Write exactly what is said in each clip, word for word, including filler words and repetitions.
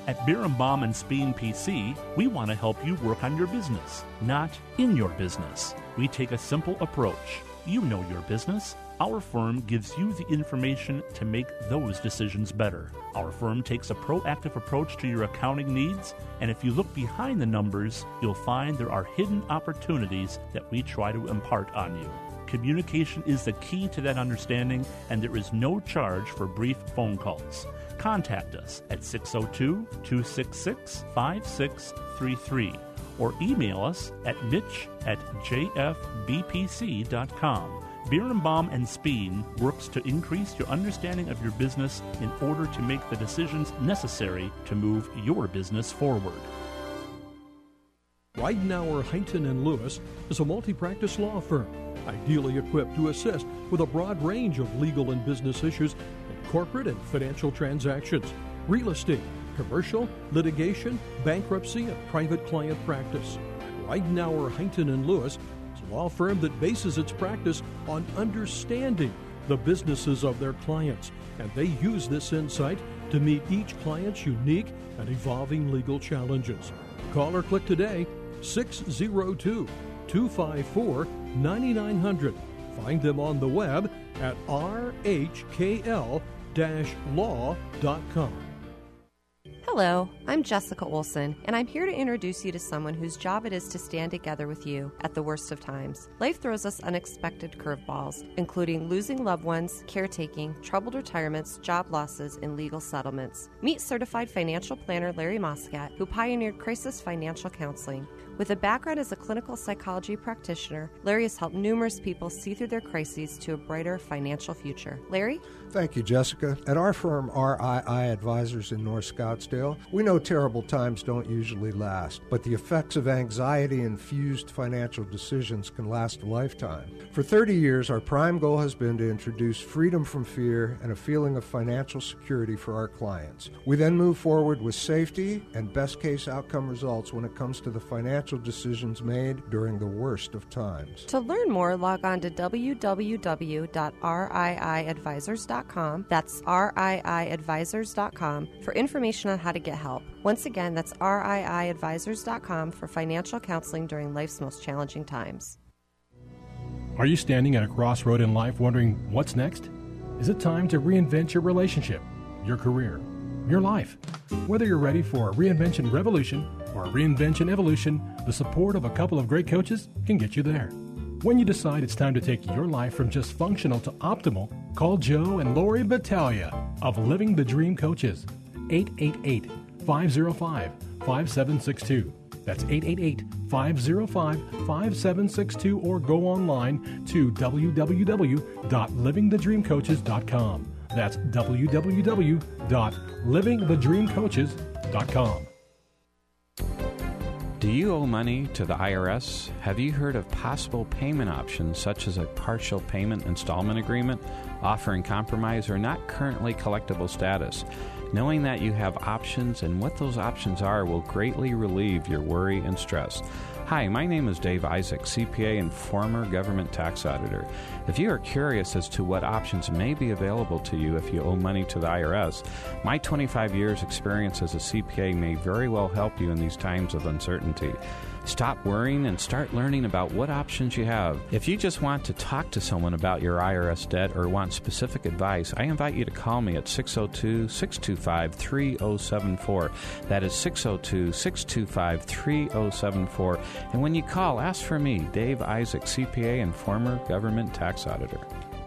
At Birnbaum and Speen P C, we want to help you work on your business, not in your business. We take a simple approach. You know your business. Our firm gives you the information to make those decisions better. Our firm takes a proactive approach to your accounting needs, and if you look behind the numbers, you'll find there are hidden opportunities that we try to impart on you. Communication is the key to that understanding, and there is no charge for brief phone calls. Contact us at six oh two, two six six, five six three three or email us at mitch at j f b p c dot com. Birnbaum and Speen works to increase your understanding of your business in order to make the decisions necessary to move your business forward. Ridenour, Huntington and Lewis is a multi-practice law firm, ideally equipped to assist with a broad range of legal and business issues in corporate and financial transactions, real estate, commercial, litigation, bankruptcy, and private client practice. Ridenour, Huntington and Lewis is a law firm that bases its practice on understanding the businesses of their clients, and they use this insight to meet each client's unique and evolving legal challenges. Call or click today, six oh two, two five four, nine nine hundred. Find them on the web at r h k l dash law dot com. Hello, I'm Jessica Olson, and I'm here to introduce you to someone whose job it is to stand together with you at the worst of times. Life throws us unexpected curveballs, including losing loved ones, caretaking, troubled retirements, job losses, and legal settlements. Meet certified financial planner Larry Moscat, who pioneered crisis financial counseling. With a background as a clinical psychology practitioner, Larry has helped numerous people see through their crises to a brighter financial future. Larry? Thank you, Jessica. At our firm, R I I Advisors in North Scottsdale, we know terrible times don't usually last, but the effects of anxiety-infused financial decisions can last a lifetime. For thirty years, our prime goal has been to introduce freedom from fear and a feeling of financial security for our clients. We then move forward with safety and best-case outcome results when it comes to the financial decisions made during the worst of times. To learn more, log on to w w w dot r i i advisors dot com. That's r i i advisors dot com for information on how to get help. Once again, that's r i i advisors dot com for financial counseling during life's most challenging times. Are you standing at a crossroad in life wondering what's next? Is it time to reinvent your relationship, your career, your life? Whether you're ready for a reinvention revolution or a reinvention evolution, the support of a couple of great coaches can get you there. When you decide it's time to take your life from just functional to optimal, call Joe and Lori Battaglia of Living the Dream Coaches, eight eight eight, five oh five, five seven six two. That's eight eight eight, five oh five, five seven six two, or go online to w w w dot living the dream coaches dot com. That's w w w dot living the dream coaches dot com. Do you owe money to the I R S? Have you heard of possible payment options such as a partial payment installment agreement, offering compromise or not currently collectible status? Knowing that you have options and what those options are will greatly relieve your worry and stress. Hi, my name is Dave Isaac, C P A and former government tax auditor. If you are curious as to what options may be available to you if you owe money to the I R S, my twenty-five years experience as a C P A may very well help you in these times of uncertainty. Stop worrying and start learning about what options you have. If you just want to talk to someone about your I R S debt or want specific advice, I invite you to call me at six oh two, six two five, three oh seven four. That is six oh two, six two five, three oh seven four. And when you call, ask for me, Dave Isaac, C P A and former government tax auditor.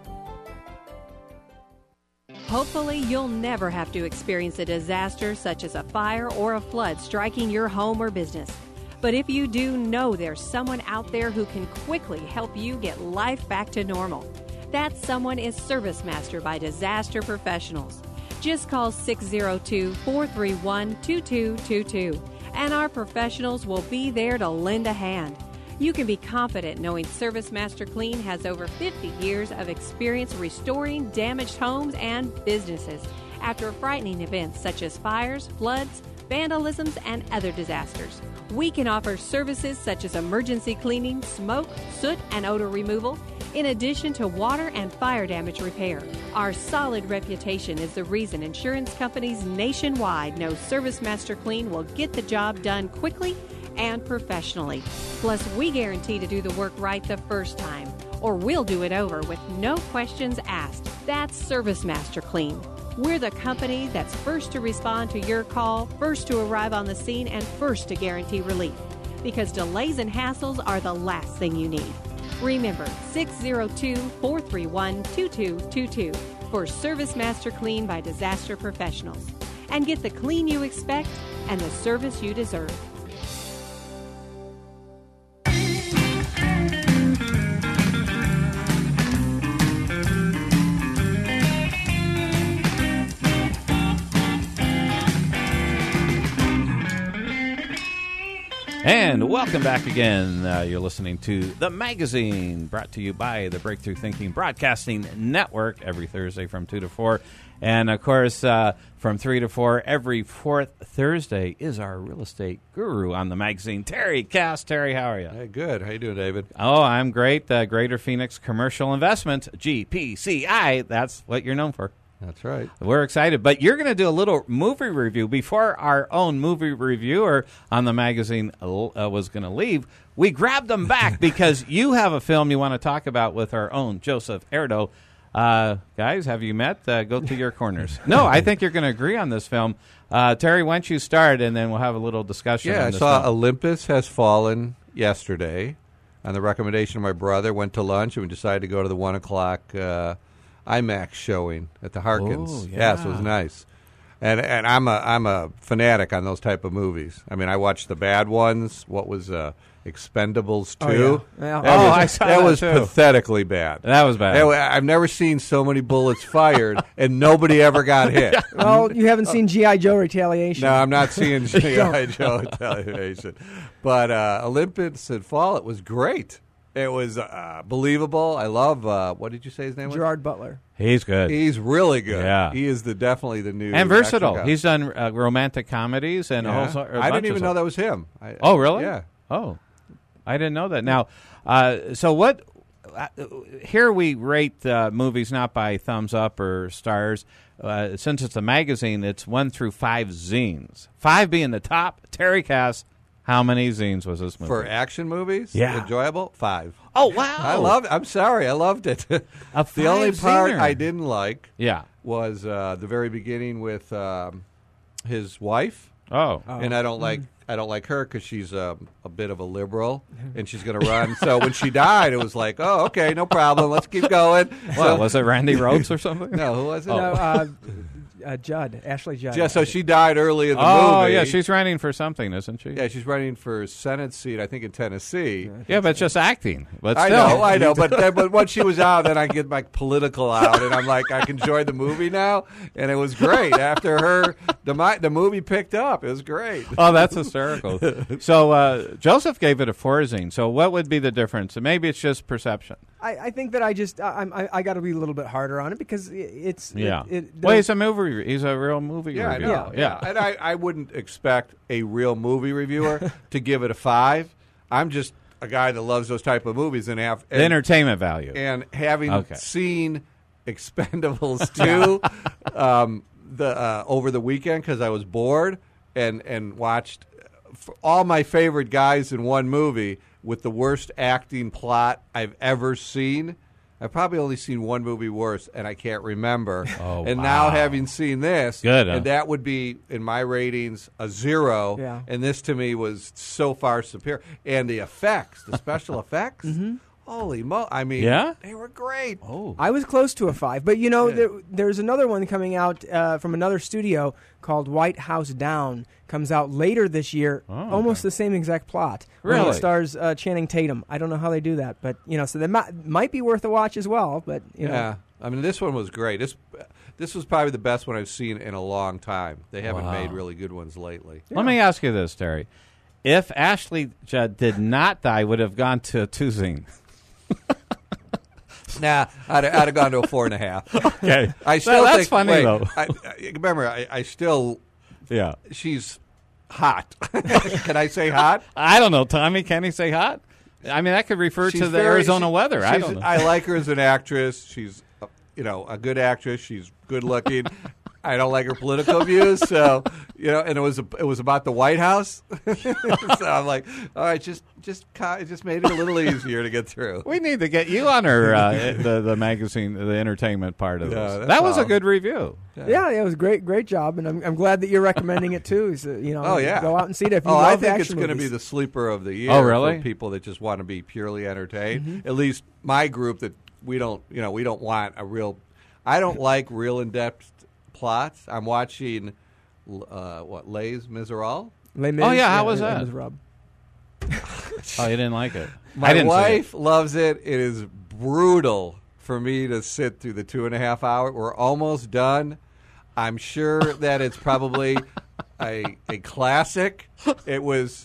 Hopefully, you'll never have to experience a disaster such as a fire or a flood striking your home or business. But if you do, know there's someone out there who can quickly help you get life back to normal. That someone is ServiceMaster by Disaster Professionals. Just call six oh two, four three one, two two two two, and our professionals will be there to lend a hand. You can be confident knowing ServiceMaster Clean has over fifty years of experience restoring damaged homes and businesses after frightening events such as fires, floods, vandalisms, and other disasters. We can offer services such as emergency cleaning, smoke, soot, and odor removal, in addition to water and fire damage repair. Our solid reputation is the reason insurance companies nationwide know ServiceMaster Clean will get the job done quickly and professionally. Plus, we guarantee to do the work right the first time, or we'll do it over with no questions asked. That's ServiceMaster Clean. We're the company that's first to respond to your call, first to arrive on the scene, and first to guarantee relief. Because delays and hassles are the last thing you need. Remember, six zero two, four three one, two two two two for ServiceMaster Clean by Disaster Professionals. And get the clean you expect and the service you deserve. And welcome back again. Uh, you're listening to The Magazine, brought to you by the Breakthrough Thinking Broadcasting Network every Thursday from two to four. And, of course, uh, from three to four every fourth Thursday is our real estate guru on The Magazine, Terry Cass. Terry, how are you? Hey, good. How you doing, David? Oh, I'm great. Uh, Greater Phoenix Commercial Investment, G P C I. That's what you're known for. That's right. We're excited. But you're going to do a little movie review. Before our own movie reviewer on The Magazine uh, was going to leave, we grabbed them back because you have a film you want to talk about with our own Joseph Erdo. Uh, guys, have you met? Uh, go to your corners. No, I think you're going to agree on this film. Uh, Terry, why don't you start, and then we'll have a little discussion Yeah, on I this saw film. Olympus Has Fallen yesterday on the recommendation of my brother. Went to lunch, and we decided to go to the one o'clock uh, IMAX showing at the Harkins. Oh, yeah. Yes, it was nice. And and I'm a I'm a fanatic on those type of movies. I mean, I watched the bad ones. What was uh, Expendables two? Oh, yeah. Yeah. That Oh, was, I saw that that was too. pathetically bad. That was bad. Anyway, I've never seen so many bullets fired and nobody ever got hit. Well, you haven't seen G I. Joe Retaliation. No, I'm not seeing G I. Joe Retaliation. But uh, Olympus Had Fallen, it was great. It was uh, believable. I love, uh, what did you say his name was? Gerard Butler. He's good. He's really good. Yeah. He is the definitely the new And versatile. action guy. He's done uh, romantic comedies and a Yeah. whole so- a I bunch didn't of even know stuff. that was him. I, Oh, really? Yeah. Oh, I didn't know that. Now, uh, so what? Uh, here we rate uh, movies not by thumbs up or stars. Uh, since it's a magazine, it's one through five zines. Five being the top. Terry Cass, how many zines was this movie? For action movies? Yeah. Enjoyable? Five. Oh, wow. I loved it. I'm sorry. I loved it. A the only part five-zinger. I didn't like Yeah. was uh, the very beginning with um, his wife. Oh. And I don't like I don't like her because she's um, a bit of a liberal and she's going to run. So when she died, it was like, oh, okay, no problem. Let's keep going. Well, So- was it Randy Rhoads or something? No, who was it? No, uh, uh, Judd. Ashley Judd. Yeah, so she died early in the Oh, movie. yeah, she's running for something, isn't she? Yeah, she's running for Senate seat, I think, in Tennessee. Yeah, but it's just acting. But I still. know, I know, but then, but once she was out, then I get my political out, and I'm like, I can enjoy the movie now, and it was great. After her, the mi- the movie picked up. It was great. Oh, that's hysterical. So uh, Joseph gave it a four zine. So what would be the difference? Maybe it's just perception. I, I think that I just I, I, I got to be a little bit harder on it because it, it's Yeah. It, it, well, he's a movie. Re- he's a real movie Yeah, I reviewer. know. Yeah, and I, I wouldn't expect a real movie reviewer to give it a five. I'm just a guy that loves those type of movies and have The and, entertainment value. and having Okay. seen Expendables two um, the uh, over the weekend because I was bored and and watched f- all my favorite guys in one movie with the worst acting plot I've ever seen. I've probably only seen one movie worse, and I can't remember. Oh, and wow. now having seen this, Good, huh? and that would be, in my ratings, a zero. Yeah. And this, to me, was so far superior. And the effects, the special effects, holy mo! I mean, Yeah? they were great. Oh. I was close to a five, but you know, Yeah. there, there's another one coming out uh, from another studio called White House Down. Comes out later this year. Oh, Almost okay. the same exact plot. Really? It stars uh, Channing Tatum. I don't know how they do that, but you know, so that might, might be worth a watch as well. But you know. Yeah, I mean, this one was great. This this was probably the best one I've seen in a long time. They haven't Wow. made really good ones lately. Let me ask you this, Terry. If Ashley Judd did not die, would have gone to a two zine. Nah, I'd, I'd have gone to a four and a half. Okay. I still that's think, funny, wait, though. I, I, remember, I, I still Yeah. she's hot. Can I say hot? I don't know, Tommy. Can he say hot? I mean, that could refer She's to the very- Arizona she- weather. I she's- don't know. I like her as an actress. She's, uh, you know, a good actress. She's good looking. I don't like her political views, so you know. And it was a, it was about the White House, so I'm like, all right, just just co- it just made it a little easier to get through. We need to get you on her uh, the the magazine, the entertainment part of Yeah, this. that's That was all. a good review. Yeah, it was great, great job, and I'm, I'm glad that you're recommending it too. So, you know, Oh yeah, go out and see it if you oh, love I think it's action going to be movies. the sleeper of the year. Oh, really? For people that just want to be purely entertained. Mm-hmm. At least my group that we don't, you know, we don't want a real. I don't like real in depth plots. I'm watching, uh, what Les Miserables. Les Mis, Oh, yeah, how was Les that? Miserables. Oh, you didn't like it. I My didn't see it. wife loves it. It is brutal for me to sit through the two and a half hour. We're almost done. I'm sure that it's probably a a classic. It was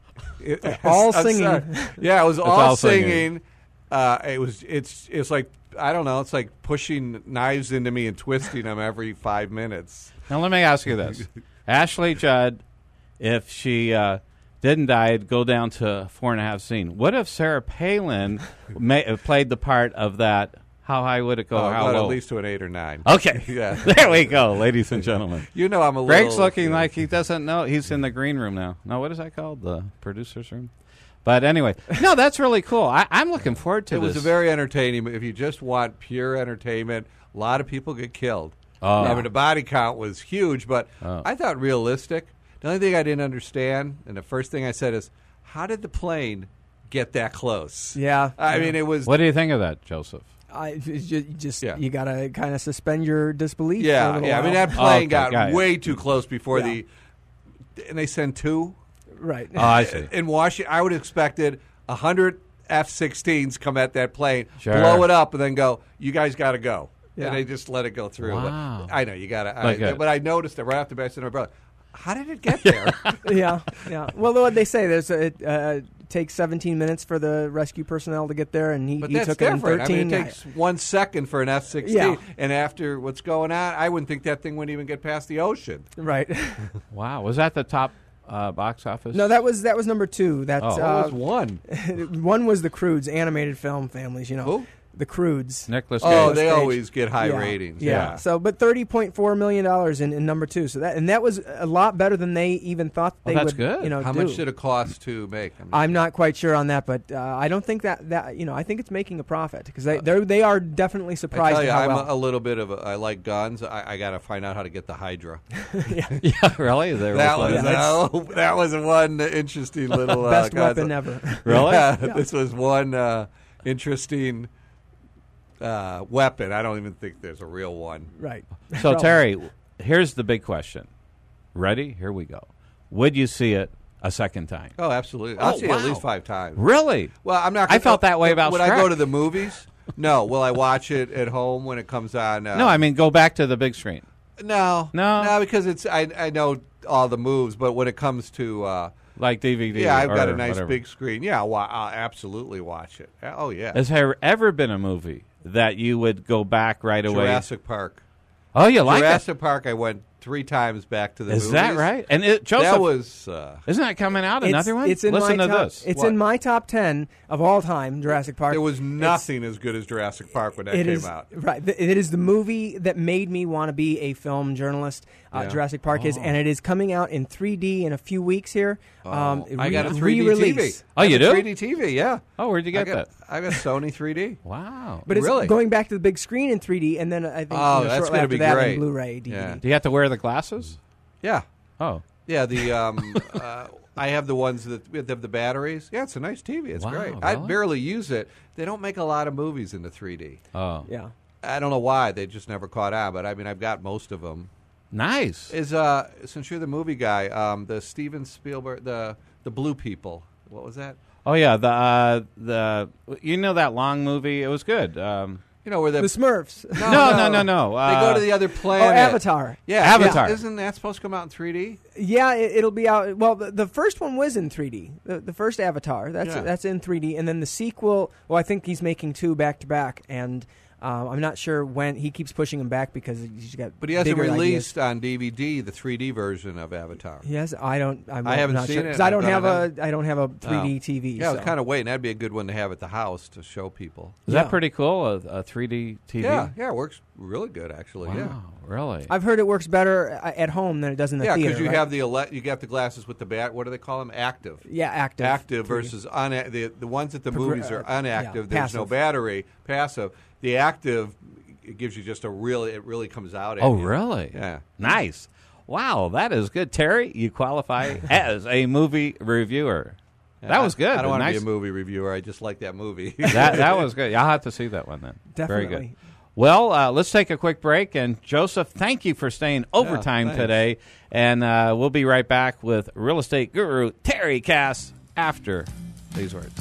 it, All I'm singing. sorry. Yeah, it was all, all singing. singing. Uh, it was. It's. It's like I don't know. It's like pushing knives into me and twisting them every five minutes. Now, let me ask you this. Ashley Judd, if she uh, didn't die, it'd go down to four and a half scene. What if Sarah Palin ma- played the part of that? How high would it go? Oh, How but low? at least to an eight or nine. Okay. Yeah. There we go, ladies and gentlemen. You know I'm a Greg's little. looking like he doesn't know. He's in the green room now. No, what is that called? The producer's room? But anyway, no, that's really cool. I, I'm looking forward to It this. was a very entertaining. If you just want pure entertainment, a lot of people get killed. Oh. I mean, the body count was huge, but Oh. I thought realistic. The only thing I didn't understand, and the first thing I said is, how did the plane get that close? Yeah, I yeah. mean, it was. What do you think of that, Joseph? I it's ju- you just Yeah. you gotta kind of suspend your disbelief. for a Yeah, little yeah. I mean, while. that plane okay, got got it. way too close before Yeah. the. And they sent two. right. Oh, I see. In Washington, I would have expected a hundred F sixteens come at that plane, Sure. blow it up, and then go. You guys got to go. Yeah. And they just let it go through. But Wow. I know you got to. Like a- But I noticed it right off the bat. I said to my brother, "How did it get there?" yeah, yeah. Well, what they say, there's a, it uh, takes seventeen minutes for the rescue personnel to get there, and he, But he that's took it in different. I thirteen. mean, it takes one second for an F sixteen, Yeah. and after what's going on, I wouldn't think that thing wouldn't even get past the ocean. right. Wow. Was that the top uh, box office? No, that was that was number two. That's Oh. What uh, was one? one was the Croods animated film families. You know, Who? the Croods. Nicholas Cage. Oh, Cage. they always get high yeah. ratings. Yeah. Yeah. So, but thirty point four million dollars in, in number two. So that and that was a lot better than they even thought Oh, they that's would. good. You know, How do. much did it cost to make? I mean, I'm not quite sure on that, but uh, I don't think that, that you know I think it's making a profit because they they're, they are definitely I surprised tell you, at how I'm well. a, a little bit of a. I like guns. I, I got to find out how to get the Hydra. Yeah, really? They were That funny. was uh, that was one interesting little uh, Best guns. weapon ever. Really? Yeah, this was one uh, interesting uh, weapon. I don't even think there's a real one. Right. So, Probably. Terry, here's the big question. Ready? Here we go. Would you see it a second time? Oh, absolutely. I'll Oh, see it at wow. least five times. Really? Well, I'm not. I Gonna, felt that way about Would I go Shrek. to the movies? No. Will I watch it at home when it comes on? Uh, No, I mean, go back to the big screen. no, No? no, because it's I I know all the moves, but when it comes to uh, Like D V D. yeah, I've got or a nice whatever. big screen. Yeah, I'll, wa- I'll absolutely watch it. Oh yeah, Has there ever been a movie that you would go back right away? Jurassic Park. Oh, you like Jurassic Park. I went three times back to the it? Is movies. that right? And it, Joseph, That was. Uh, isn't that coming out? It's, Another one? it's in Listen my to top, this. It's What? in my top ten of all time. Jurassic Park. there was It's- nothing as good as Jurassic Park when that It came is out. right. th- It is the movie that made me want to be a film journalist. Uh, Yeah. Jurassic Park is, and it is coming out in three D in a few weeks here. Um, I got a re- three D T V. re-release. Oh, you I got a do? three D T V, yeah. Oh, where'd you I get got, that? I got Sony three D. Wow. But it's Really? going back to the big screen in three D, and then I think Oh, you know, that's shortly gonna after be that great. in Blu-ray, D V D. Yeah. Do you have to wear the glasses? Yeah, Oh. yeah. The um, uh, I have the ones that that have the batteries. Yeah, it's a nice T V. It's Wow, great. I really? barely use it. They don't make a lot of movies in the three D. Oh. Yeah. I don't know why. They just never caught on. But I mean, I've got most of them. Nice. Is uh, since you're the movie guy, um, the Steven Spielberg, the the Blue People. What was that? Oh, yeah. The, uh, the you know that long movie? It was good. Um, You know where the, The Smurfs. No, no, no, no. they Uh, go to the other Oh, planet. Avatar. Yeah, Avatar. Isn't, isn't that supposed to come out in three D? Yeah, it, it'll be out. Well, the, the first one was in three D. The, the first Avatar, that's Yeah. that's in three D, and then the sequel. Well, I think he's making two back to back, and Um, I'm not sure when. He keeps pushing him back because he's got. But he hasn't bigger released ideas. on D V D the three D version of Avatar. Yes, I don't. I'm I haven't not seen sure, it. 'cause I don't I have don't a. I don't have a three D Oh. T V. Yeah, I so. was kind of waiting. That'd be a good one to have at the house to show people. Is Yeah. that pretty cool? A, a three D T V? Yeah, yeah, it works really good actually. Wow, Yeah. really? I've heard it works better uh, at home than it does in the Yeah, theater. because you right? have the ele- you got the glasses with the bat. What do they call them? Active. yeah active Active three D. versus una- the the ones at the Progr- movies are uh, unactive. yeah, There's no passive. battery. Passive. The active, it gives you just a really. It really comes out. At oh, you. really? Yeah. Nice. Wow, that is good. Terry, you qualify as a movie reviewer. That was good. I don't want nice. to be a movie reviewer. I just like that movie. that that was good. I'll have to see that one then. Very Definitely. good. Well, uh, let's take a quick break. And Joseph, thank you for staying overtime thanks. today. And uh, we'll be right back with real estate guru Terry Cass after these words.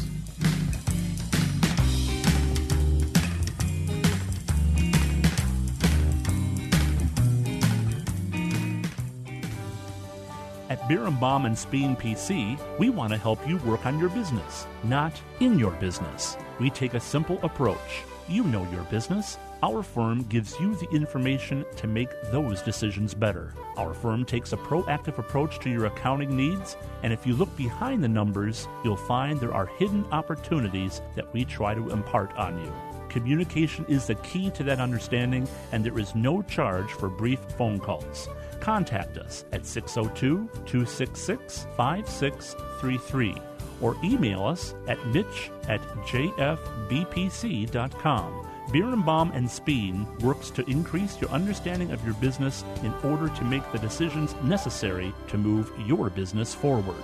At Birnbaum and Speen P C, we want to help you work on your business, not in your business. We take a simple approach. You know your business. Our firm gives you the information to make those decisions better. Our firm takes a proactive approach to your accounting needs, and if you look behind the numbers, you'll find there are hidden opportunities that we try to impart on you. Communication is the key to that understanding, and there is no charge for brief phone calls. Contact us at six oh two, two six six, five six three three or email us at mitch at j f b p c dot com. Birnbaum and Speen works to increase your understanding of your business in order to make the decisions necessary to move your business forward.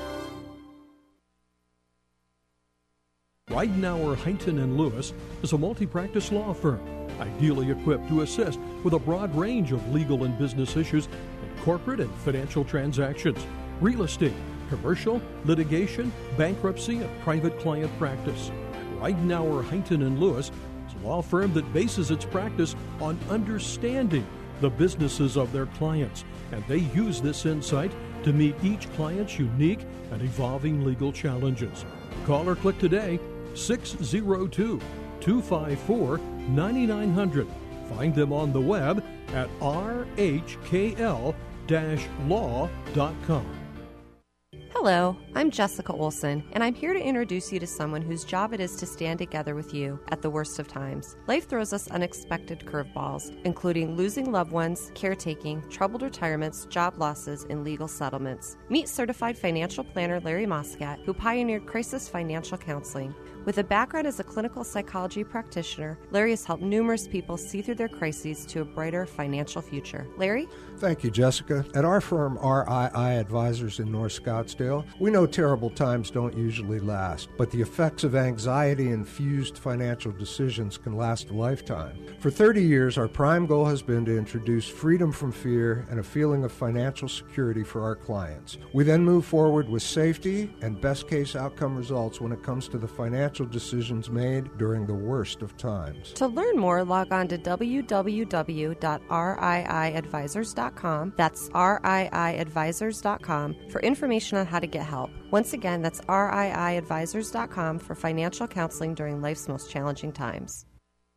Weidenauer, Huntington and Lewis is a multi-practice law firm, ideally equipped to assist with a broad range of legal and business issues in corporate and financial transactions, real estate, commercial, litigation, bankruptcy, and private client practice. Weidenauer, Huntington and Lewis is a law firm that bases its practice on understanding the businesses of their clients, and they use this insight to meet each client's unique and evolving legal challenges. Call or click today, six oh two, two five four, nine nine hundred. Find them on the web at r h k l dash law dot com. Hello, I'm Jessica Olson, and I'm here to introduce you to someone whose job it is to stand together with you at the worst of times. Life throws us unexpected curveballs, including losing loved ones, caretaking, troubled retirements, job losses, and legal settlements. Meet certified financial planner Larry Moscat, who pioneered crisis financial counseling. With a background as a clinical psychology practitioner, Larry has helped numerous people see through their crises to a brighter financial future. Larry? Thank you, Jessica. At our firm, R I I Advisors in North Scottsdale, we know terrible times don't usually last, but the effects of anxiety-infused financial decisions can last a lifetime. For thirty years, our prime goal has been to introduce freedom from fear and a feeling of financial security for our clients. We then move forward with safety and best-case outcome results when it comes to the financial decisions made during the worst of times. To learn more, log on to w w w dot r i i advisors dot com. That's r i i advisors dot com for information on how to get help. Once again, that's r i i advisors dot com for financial counseling during life's most challenging times.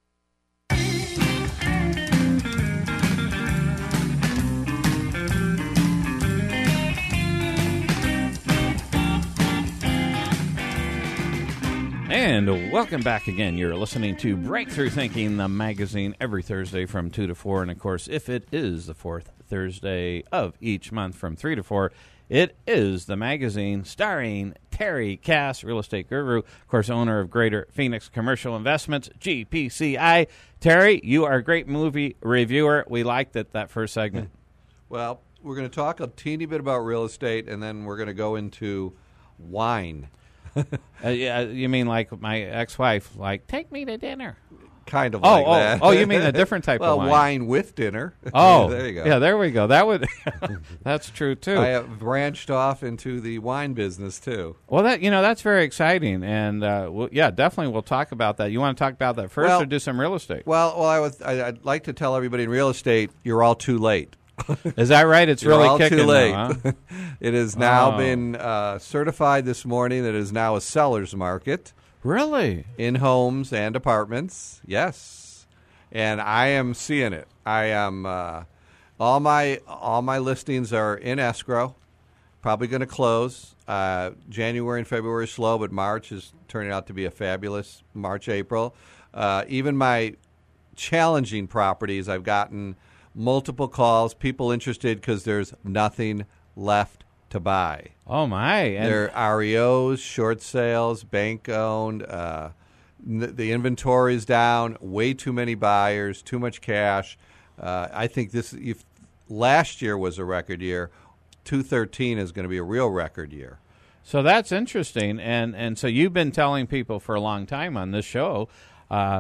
And welcome back again. You're listening to Breakthrough Thinking, the magazine, every Thursday from two to four. And, of course, if it is the fourth Thursday of each month from three to four, it is the magazine starring Terry Cass, real estate guru, of course, owner of Greater Phoenix Commercial Investments, G P C I. Terry, you are a great movie reviewer. We liked it, that first segment. Well, we're going to talk a teeny bit about real estate, and then we're going to go into wine. uh, yeah, you mean like my ex-wife, like, take me to dinner. Kind of oh, like oh, that. Oh, you mean a different type well, of wine. wine with dinner. Oh, there you go. Yeah, there we go. That would that's true too. I have branched off into the wine business too. Well, that you know that's very exciting, and uh, we'll, yeah, definitely we'll talk about that. You want to talk about that first, well, or do some real estate? Well, well, I was I, I'd like to tell everybody in real estate, you're all too late. Is that right? It's You're really all kicking too late. now, huh? It has now Oh. been uh, certified this morning that it is now a seller's market. Really? In homes and apartments, yes. and I am seeing it. I am uh, all my all my listings are in escrow, probably going to close. Uh, January and February is slow, but March is turning out to be a fabulous March, April. Uh, even my challenging properties, I've gotten multiple calls, people interested because there's nothing left to buy. Oh, my. And they're R E Os, short sales, bank-owned. Uh, n- the inventory is down, way too many buyers, too much cash. Uh, I think this if last year was a record year, two thirteen is going to be a real record year. So that's interesting. And, and so you've been telling people for a long time on this show uh,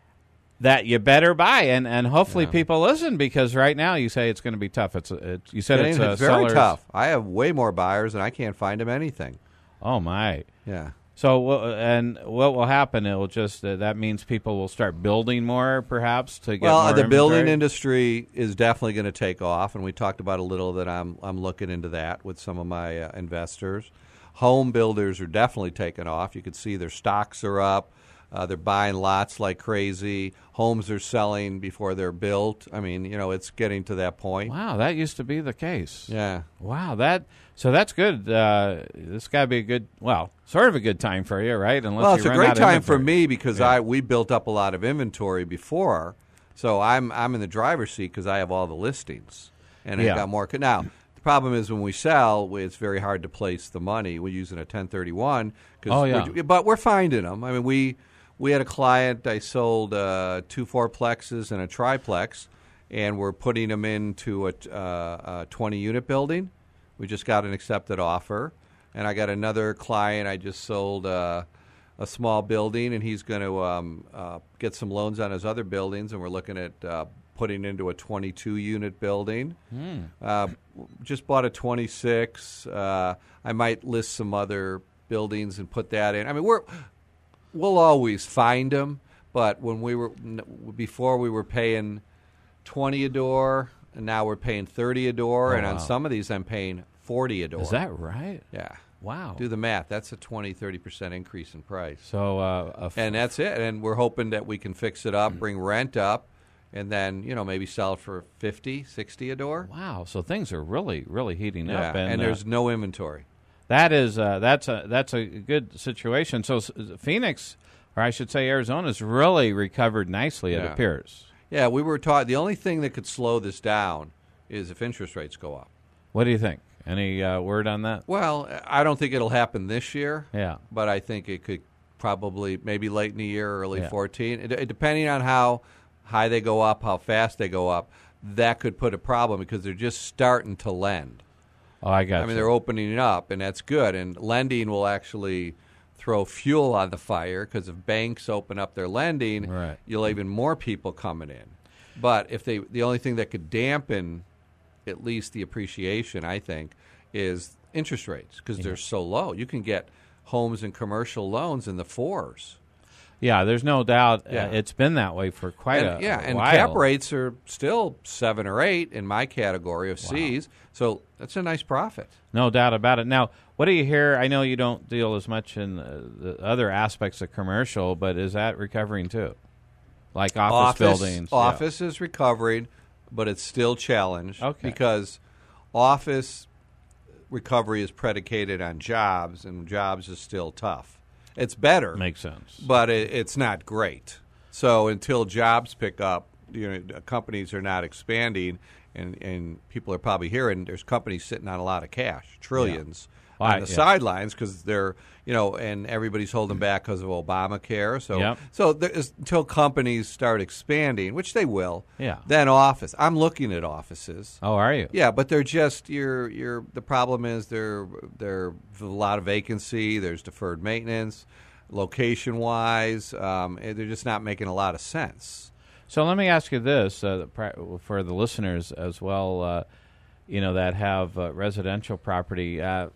that you better buy, and, and hopefully Yeah. people listen, because right now you say it's going to be tough. It's, it's you said It it's, ain't- uh, it's very sellers- tough. I have way more buyers, and I can't find them anything. Oh my! Yeah. So wh- and what will happen? It will just uh, that means people will start building more, perhaps, to get Well, more the building inventory? industry is definitely going to take off, and we talked about a little that I'm I'm looking into that with some of my uh, investors. Home builders are definitely taking off. You can see their stocks are up. Uh, they're buying lots like crazy. Homes are selling before they're built. I mean, you know, it's getting to that point. Wow, that used to be the case. Yeah. Wow, that so that's good. Uh, this got to be a good, well, sort of a good time for you, right? Unless Well, you it's a run great out of time for inventory. me because Yeah. I we built up a lot of inventory before, so I'm I'm in the driver's seat because I have all the listings and Yeah. I got more. Now the problem is when we sell, it's very hard to place the money. We're using a ten thirty-one. Cause Oh, yeah. we're, but we're finding them. I mean, we we had a client. I sold uh, two fourplexes and a triplex, and we're putting them into a, uh, a twenty unit building. We just got an accepted offer. And I got another client. I just sold uh, a small building, and he's going to um, uh, get some loans on his other buildings, and we're looking at uh, putting into a twenty-two unit building. Hmm. Uh, just bought a twenty-six. Uh, I might list some other buildings and put that in. I mean, we're we'll always find them, but when we were before we were paying twenty a door, and now we're paying thirty a door, Oh, and wow. on some of these I'm paying forty a door. Is that right? Yeah. Wow. Do the math. That's a twenty, thirty percent increase in price. So, uh, a f- And that's it. And we're hoping that we can fix it up, bring rent up, and then, you know, maybe sell it for fifty, sixty a door. wow. So things are really, really heating Yeah. up, And, and, uh, there's no inventory. that is uh, that's a that's a good situation. So s- Phoenix, or I should say Arizona's really recovered nicely. It Yeah. appears. Yeah, we were taught the only thing that could slow this down is if interest rates go up. What do you think? Any uh, word on that? Well, I don't think it'll happen this year. Yeah. But I think it could probably maybe late in the year, early Yeah. fourteen. It, it- depending on how high they go up, how fast they go up, that could put a problem because they're just starting to lend. Oh, I got I mean, you. they're opening it up, and that's good. And lending will actually throw fuel on the fire because if banks open up their lending, Right. you'll have even more people coming in. But if they, the only thing that could dampen at least the appreciation, I think, is interest rates because they're so low. You can get homes and commercial loans in the fours. Yeah, there's no doubt. Yeah. Uh, it's been that way for quite and, a, yeah, a and while. cap rates are still seven or eight in my category of C's. So that's a nice profit. No doubt about it. Now, what do you hear? I know you don't deal as much in uh, the other aspects of commercial, but is that recovering too? Like office, buildings? Yeah. Office is recovering, but it's still challenged Okay. because office recovery is predicated on jobs, and jobs is still tough. It's better, Makes sense. but it, it's not great. So until jobs pick up, you know, companies are not expanding, and, and people are probably hearing there's companies sitting on a lot of cash, trillions, Well, on I- the yeah. sidelines because they're, you know, and everybody's holding back because of Obamacare. So, Yep. so there is, until companies start expanding, which they will, Yeah. then office. I'm looking at offices. Oh, are you? Yeah, but they're just you're you're the problem is there there a lot of vacancy, there's deferred maintenance, location wise, um, and they're just not making a lot of sense. So let me ask you this uh, pri- for the listeners as well, uh, you know, that have uh, residential property. Uh,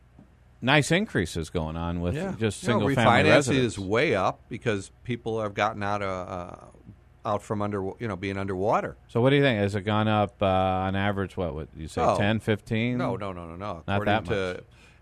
nice increases going on with just You know, single family refinancing residents. is way up because people have gotten out of uh, out from under you know being underwater. So what do you think? Has it gone up uh, on average? What would you say? Oh. ten, fifteen? No, no, no, no, no. Not According that to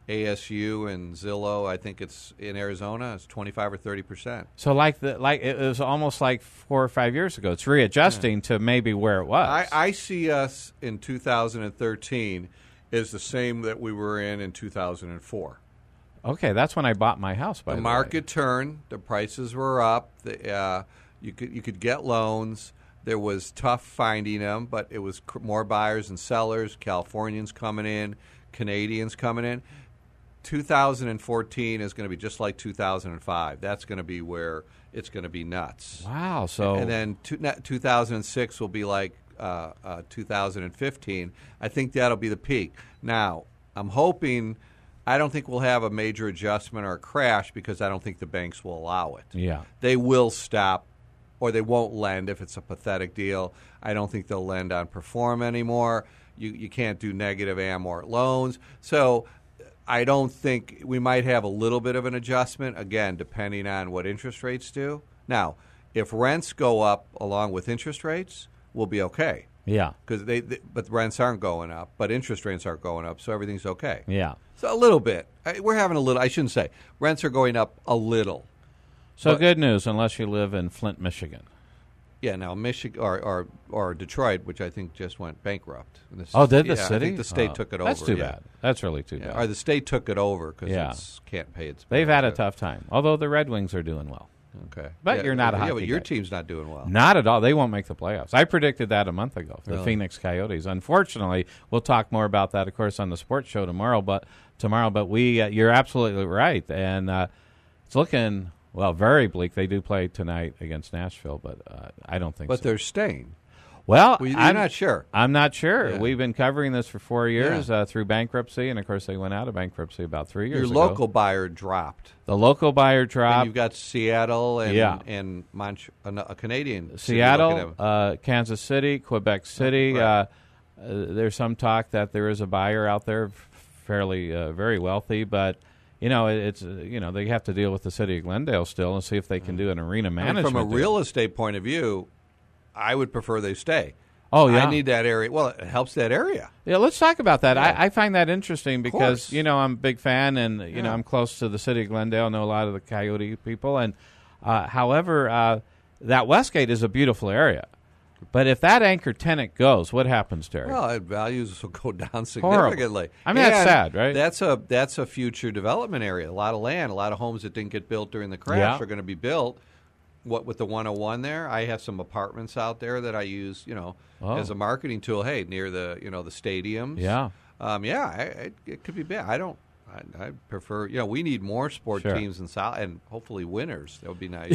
A S U and Zillow, I think it's in Arizona, it's twenty-five or thirty percent. So like the like it was almost like four or five years ago. It's readjusting yeah. to maybe where it was. I, I see us in two thousand thirteen is the same that we were in in two thousand four. Okay, that's when I bought my house. By the, the market way. turned, the prices were up. The, uh, you could you could get loans. There was tough finding them, but it was cr- more buyers and sellers. Californians coming in, Canadians coming in. two thousand fourteen is going to be just like two thousand five. That's going to be where it's going to be nuts. Wow! So and then two, two thousand six will be like uh, uh, two thousand fifteen. I think that'll be the peak. Now I'm hoping. I don't think we'll have a major adjustment or a crash because I don't think the banks will allow it. Yeah, they will stop, or they won't lend if it's a pathetic deal. I don't think they'll lend on perform anymore. You you can't do negative amort loans. So I don't think we might have a little bit of an adjustment, again, depending on what interest rates do. Now, if rents go up along with interest rates, we'll be okay. Yeah. Because they, they, but rents aren't going up, but interest rates aren't going up, so everything's okay. Yeah. So a little bit. I, we're having a little, I shouldn't say, rents are going up a little. So but, good news, unless you live in Flint, Michigan. Yeah, now Michigan or, or or Detroit, which I think just went bankrupt. The, oh, did the yeah, city? I think the state oh, took it that's over. That's too yeah. bad. That's really too yeah. bad. Or the state took it over because yeah. it can't pay its bills. They've had a tough time, although the Red Wings are doing well. Okay. But yeah, you're not a hockey Yeah, but your guy. team's not doing well. Not at all. They won't make the playoffs. I predicted that a month ago for really? the Phoenix Coyotes. Unfortunately, we'll talk more about that, of course, on the sports show tomorrow. But tomorrow, but we, uh, you're absolutely right, and uh, it's looking well very bleak. They do play tonight against Nashville, but uh, I don't think. But so. they're staying. Well, well you're I'm not sure. I'm not sure. Yeah. We've been covering this for four years yeah. uh, through bankruptcy, and of course they went out of bankruptcy about three years Your ago. Your local buyer dropped. The local buyer dropped. And you've got Seattle and yeah. and Mont- a Canadian. Seattle, uh, Kansas City, Quebec City. Right. Uh, uh, there's some talk that there is a buyer out there, fairly uh, very wealthy, but. You know, it's uh, you know they have to deal with the city of Glendale still and see if they can do an arena management. I mean, from a deal. real estate point of view, I would prefer they stay. Oh yeah, I need that area. Well, it helps that area. Yeah, let's talk about that. Yeah. I, I find that interesting because you know I'm a big fan, and you yeah. know I'm close to the city of Glendale. Know a lot of the Coyote people, and uh, however, uh, that Westgate is a beautiful area. But if that anchor tenant goes, what happens, Terry? Well, it, values will go down significantly. Horrible. I mean, and that's sad, right? That's a that's a future development area. A lot of land, a lot of homes that didn't get built during the crash yeah. are going to be built. What with the one oh one there, I have some apartments out there that I use, you know, oh. as a marketing tool. Hey, near the you know the stadiums. Yeah, um, yeah, I, it, it could be bad. I don't. I, I prefer, you know, we need more sport sure. teams in South, and hopefully winners. That would be nice.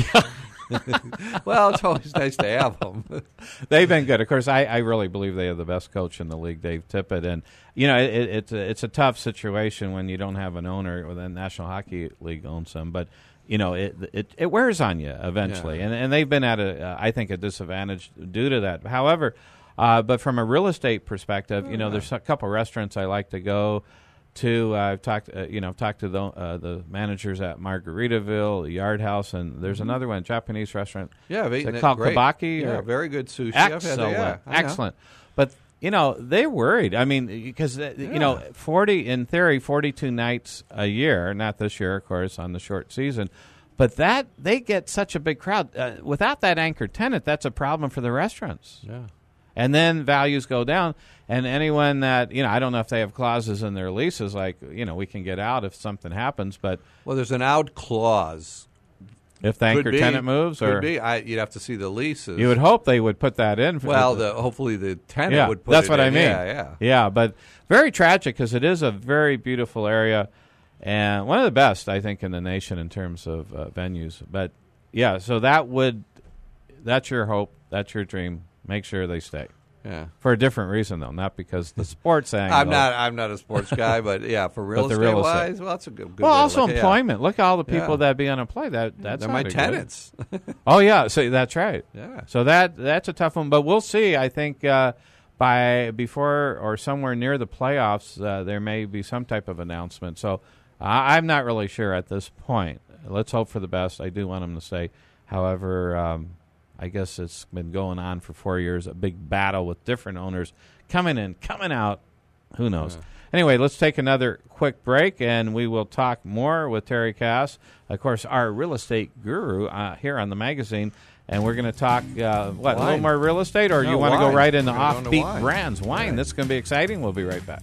Well, it's always nice to have them. They've been good. Of course, I, I really believe they have the best coach in the league, Dave Tippett. And, you know, it, it, it's, a, it's a tough situation when you don't have an owner, or the National Hockey League owns them. But, you know, it it, it wears on you eventually. Yeah. And, and they've been at, a, uh, I think, a disadvantage due to that. However, uh, but from a real estate perspective, oh, you know, yeah. there's a couple restaurants I like to go to. Uh, I've talked, uh, you know, talked to the uh, the managers at Margaritaville, Yard House, and there's mm-hmm. another one, Japanese restaurant. Yeah, I've eaten Is it it. called Great. Kabaki? Yeah, or? very good sushi. Excellent, I've had that, yeah, excellent. But you know, they're worried. I mean, because uh, yeah. you know, forty in theory, forty-two nights a year. Not this year, of course, on the short season. But that they get such a big crowd. Uh, without that anchor tenant, that's a problem for the restaurants. Yeah. And then values go down. And anyone that, you know, I don't know if they have clauses in their leases like, you know, we can get out if something happens. But well, there's an out clause. If the anchor be, tenant moves? Could or be. I, you'd have to see the leases. You would hope they would put that in. For well, the, the, hopefully the tenant yeah, would put that's it what in. I mean. Yeah, yeah. Yeah, but very tragic because it is a very beautiful area. And one of the best, I think, in the nation in terms of uh, venues. But, yeah, so that would – that's your hope. That's your dream. Make sure they stay. Yeah. For a different reason, though, not because the sports angle. I'm not I'm not a sports guy, but, yeah, for real estate real wise, estate. well, that's a good, good Well, way to also look at it, employment. yeah. Look at all the people Yeah. that be unemployed. That, that's They're my not a tenants. oh, yeah, so that's right. Yeah. So that that's a tough one. But we'll see. I think uh, by before or somewhere near the playoffs, uh, there may be some type of announcement. So I I'm not really sure at this point. Let's hope for the best. I do want them to stay. However, um, I guess it's been going on for four years, a big battle with different owners coming in, coming out. Who knows? Yeah. Anyway, let's take another quick break, and we will talk more with Terry Cass, of course, our real estate guru uh, here on the magazine. And we're going to talk, uh, what, wine. A little more real estate, or no, you want to go right into offbeat wine. brands? Wine. Right. This is going to be exciting. We'll be right back.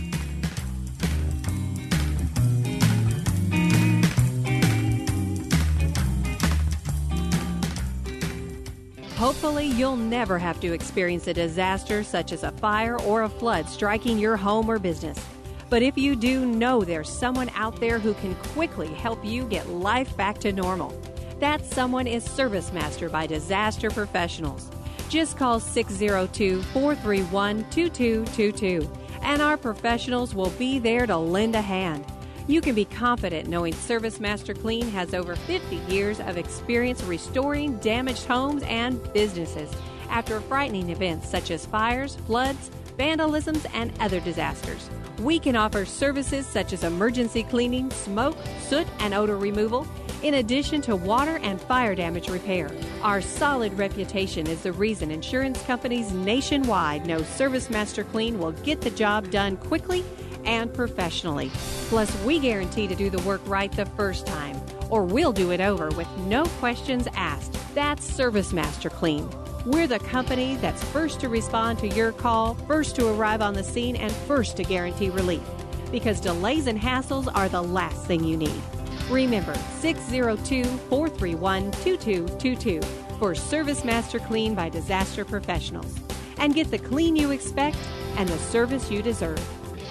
Hopefully, you'll never have to experience a disaster such as a fire or a flood striking your home or business. But if you do, know there's someone out there who can quickly help you get life back to normal. That someone is Service Master by Disaster Professionals. Just call six oh two, four three one, two two two two, and our professionals will be there to lend a hand. You can be confident knowing Service Master Clean has over fifty years of experience restoring damaged homes and businesses after frightening events such as fires, floods, vandalisms, and other disasters. We can offer services such as emergency cleaning, smoke, soot, and odor removal, in addition to water and fire damage repair. Our solid reputation is the reason insurance companies nationwide know Service Master Clean will get the job done quickly and professionally. Plus, we guarantee to do the work right the first time, or we'll do it over with no questions asked. That's Service Master Clean. We're the company that's first to respond to your call, first to arrive on the scene, and first to guarantee relief. Because delays and hassles are the last thing you need. Remember, six oh two, four three one, two two two two for Service Master Clean by Disaster Professionals. And get the clean you expect and the service you deserve.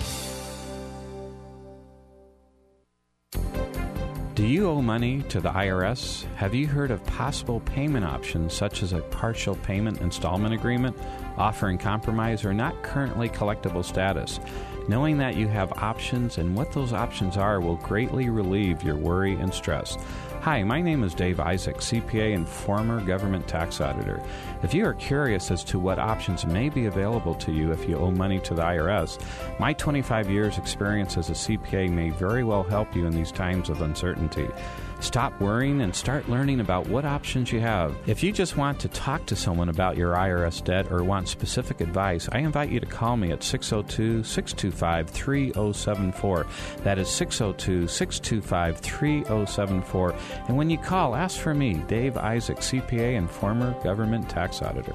Do you owe money to the I R S? Have you heard of possible payment options such as a partial payment installment agreement, offering compromise or not currently collectible status? Knowing that you have options and what those options are will greatly relieve your worry and stress. Hi, my name is Dave Isaac, C P A and former government tax auditor. If you are curious as to what options may be available to you if you owe money to the I R S, my twenty-five years experience as a C P A may very well help you in these times of uncertainty. Stop worrying and start learning about what options you have. If you just want to talk to someone about your I R S debt or want specific advice, I invite you to call me at six oh two, six two five, three oh seven four. That is six oh two, six two five, three oh seven four. And when you call, ask for me, Dave Isaac, C P A and former government tax auditor.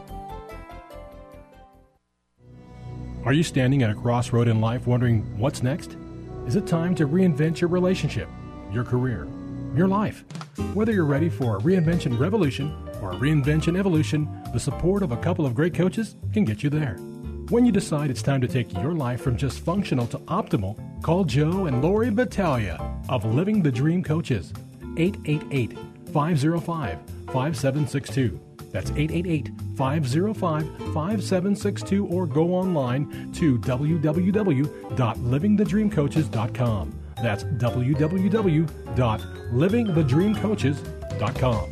Are you standing at a crossroad in life wondering what's next? Is it time to reinvent your relationship, your career, your life? Whether you're ready for a reinvention revolution or a reinvention evolution, the support of a couple of great coaches can get you there. When you decide it's time to take your life from just functional to optimal, call Joe and Lori Battaglia of Living the Dream Coaches. eight eight eight, five oh five, five seven six two. That's eight eight eight, five oh five, five seven six two, or go online to w w w dot living the dream coaches dot com. That's w w w dot living the dream coaches dot com.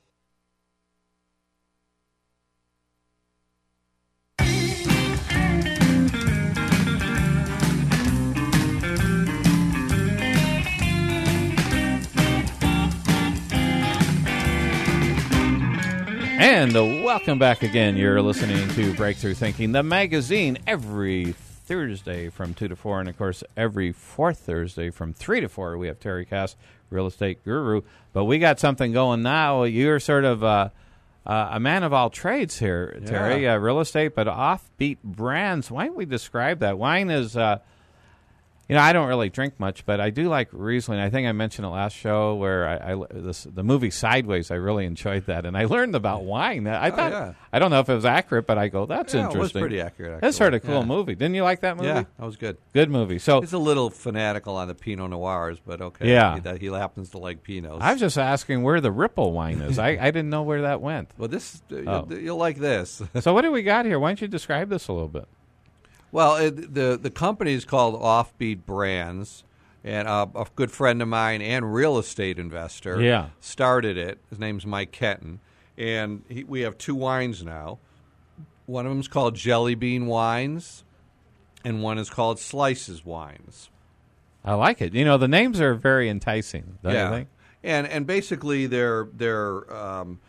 And uh, welcome back again. You're listening to Breakthrough Thinking, the magazine, every Thursday from two to four. And, of course, every fourth Thursday from three to four, we have Terry Cass, real estate guru. But we got something going now. You're sort of uh, uh, a man of all trades here, Terry, yeah. uh, real estate, but offbeat brands. Why don't we describe that? Wine is... Uh, You know, I don't really drink much, but I do like Riesling. I think I mentioned it last show where I, I this, the movie Sideways. I really enjoyed that, and I learned about wine. I oh, thought yeah. I don't know if it was accurate, but I go, that's yeah, interesting. It was pretty accurate. Actually. That's sort of cool yeah. movie. Didn't you like that movie? Yeah, that was good. Good movie. So he's a little fanatical on the Pinot Noirs, but okay. Yeah, he, he happens to like Pinots. I was just asking where the Ripple wine is. I, I didn't know where that went. Well, this uh, oh. you'll, you'll like this. So what do we got here? Why don't you describe this a little bit? Well, it, the the company is called Offbeat Brands, and uh, a good friend of mine and real estate investor yeah. started it. His name's Mike Kenton, and he, we have two wines now. One of them is called Jelly Bean Wines, and one is called Slices Wines. I like it. You know, the names are very enticing, don't yeah. you think? And and basically they're they're um,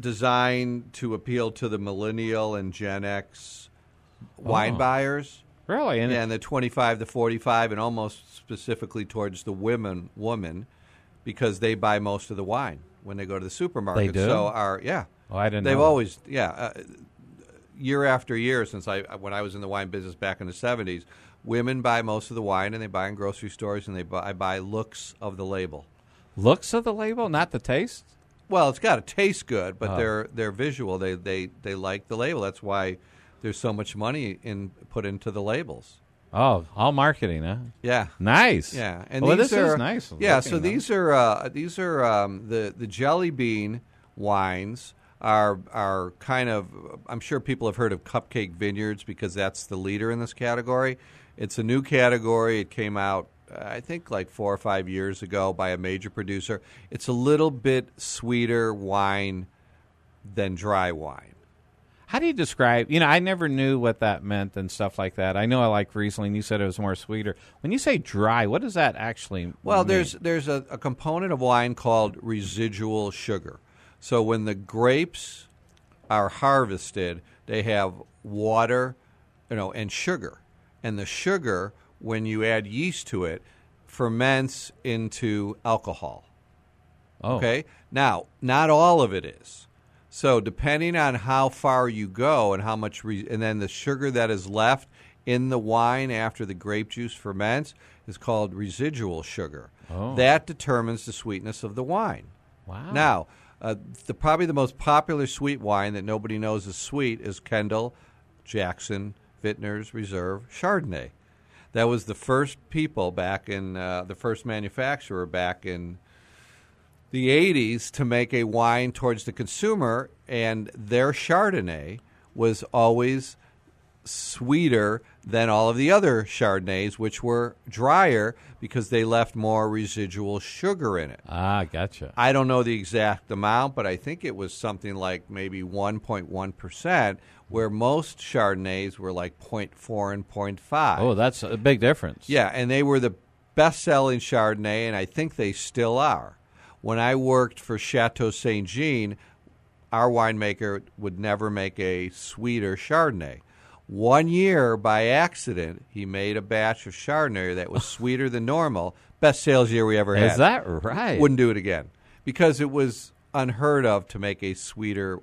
designed to appeal to the millennial and Gen X wine oh. buyers. Really? And yeah, and the twenty-five to forty-five, and almost specifically towards the women, woman, because they buy most of the wine when they go to the supermarket. They do? So our yeah, Oh, I didn't they've know that. always yeah, uh, year after year since I when I was in the wine business back in the seventies, women buy most of the wine, and they buy in grocery stores, and they buy, buy looks of the label. Looks of the label, not the taste? Well, it's got to taste good, but Oh. they're they're visual. They they they like the label. That's why there's so much money in put into the labels. Oh, all marketing, huh? Yeah. Nice. Yeah, and well, these this are is nice. Yeah, looking, so though. these are uh, these are um, the the jelly bean wines are are kind of. I'm sure people have heard of Cupcake Vineyards because that's the leader in this category. It's a new category. It came out, uh, I think, like four or five years ago by a major producer. It's a little bit sweeter wine than dry wine. How do you describe, you know, I never knew what that meant and stuff like that. I know I like Riesling. You said it was more sweeter. When you say dry, what does that actually Well, mean? there's there's a, a component of wine called residual sugar. So when the grapes are harvested, they have water, you know, and sugar. And the sugar, when you add yeast to it, ferments into alcohol. Oh. Okay? Now, not all of it is. So depending on how far you go and how much, re- and then the sugar that is left in the wine after the grape juice ferments is called residual sugar. Oh. That determines the sweetness of the wine. Wow. Now, uh, the probably the most popular sweet wine that nobody knows is sweet is Kendall, Jackson, Vintners Reserve Chardonnay. That was the first people back in uh, the first manufacturer back in the eighties to make a wine towards the consumer, and their Chardonnay was always sweeter than all of the other Chardonnays, which were drier because they left more residual sugar in it. Ah, gotcha. I don't know the exact amount, but I think it was something like maybe one point one percent, where most Chardonnays were like zero point four and zero point five. Oh, that's a big difference. Yeah, and they were the best-selling Chardonnay, and I think they still are. When I worked for Chateau Saint Jean, our winemaker would never make a sweeter Chardonnay. One year, by accident, he made a batch of Chardonnay that was sweeter than normal. Best sales year we ever had. Is that right? Wouldn't do it again. Because it was unheard of to make a sweeter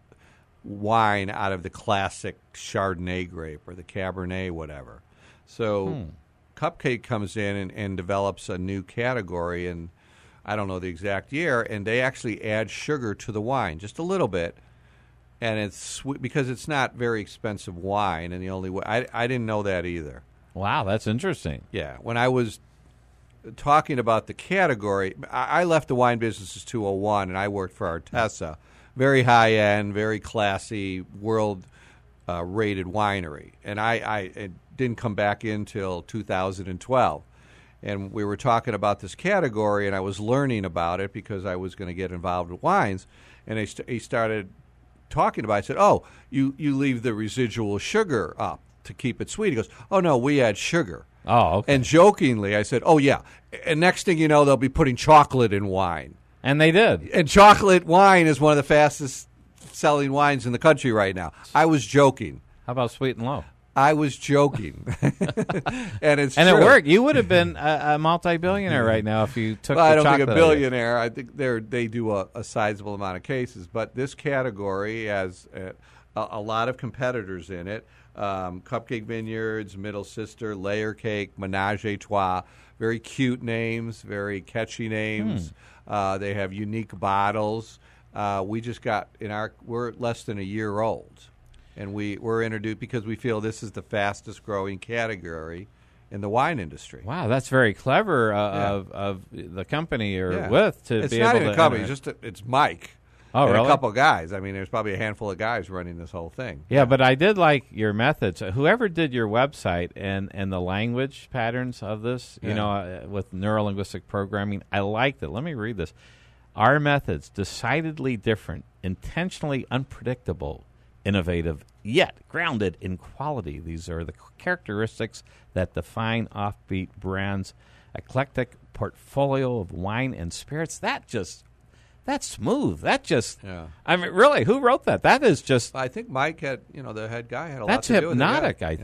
wine out of the classic Chardonnay grape or the Cabernet, whatever. So Hmm. Cupcake comes in and, and develops a new category, and I don't know the exact year, and they actually add sugar to the wine, just a little bit. And it's sweet because it's not very expensive wine, and the only way I, I didn't know that either. Wow, that's interesting. Yeah, when I was talking about the category, I, I left the wine business in two oh one, and I worked for Artesa, very high end, very classy, world uh, rated winery, and I, I it didn't come back in till two thousand twelve. And we were talking about this category, and I was learning about it because I was going to get involved with wines, and he, st- he started talking about it. I said, oh, you, you leave the residual sugar up to keep it sweet. He goes, oh, no, we add sugar. Oh, okay. And jokingly, I said, oh, yeah. And next thing you know, they'll be putting chocolate in wine. And they did. And chocolate wine is one of the fastest selling wines in the country right now. I was joking. How about Sweet and Low? I was joking. and it's And true. it worked. You would have been a, a multi-billionaire right now if you took Well, the I don't think a chocolate out of it. billionaire. I think they they do a, a sizable amount of cases, but this category has a, a lot of competitors in it. Um, Cupcake Vineyards, Middle Sister, Layer Cake, Menage a Trois. Very cute names, very catchy names. Hmm. Uh, they have unique bottles. Uh, we just got in our. We're less than a year old, and we we're introduced because we feel this is the fastest growing category in the wine industry. Wow, that's very clever uh, Yeah. of of the company you're Yeah. with to it's be not able even to a company. enter. It's just a, it's Mike. Oh, and really? a couple of guys. I mean, there's probably a handful of guys running this whole thing. Yeah, but I did like your methods. Whoever did your website and, and the language patterns of this, you Yeah. know, uh, with neurolinguistic programming, I liked it. Let me read this. Our methods, decidedly different, intentionally unpredictable, innovative, yet grounded in quality. These are the characteristics that define Offbeat Brands' eclectic portfolio of wine and spirits. That just... That's smooth. That just, Yeah. I mean, really, who wrote that? That is just, I think Mike had, you know, the head guy had a That's lot to do with it. hypnotic, Yeah. I think. Yeah.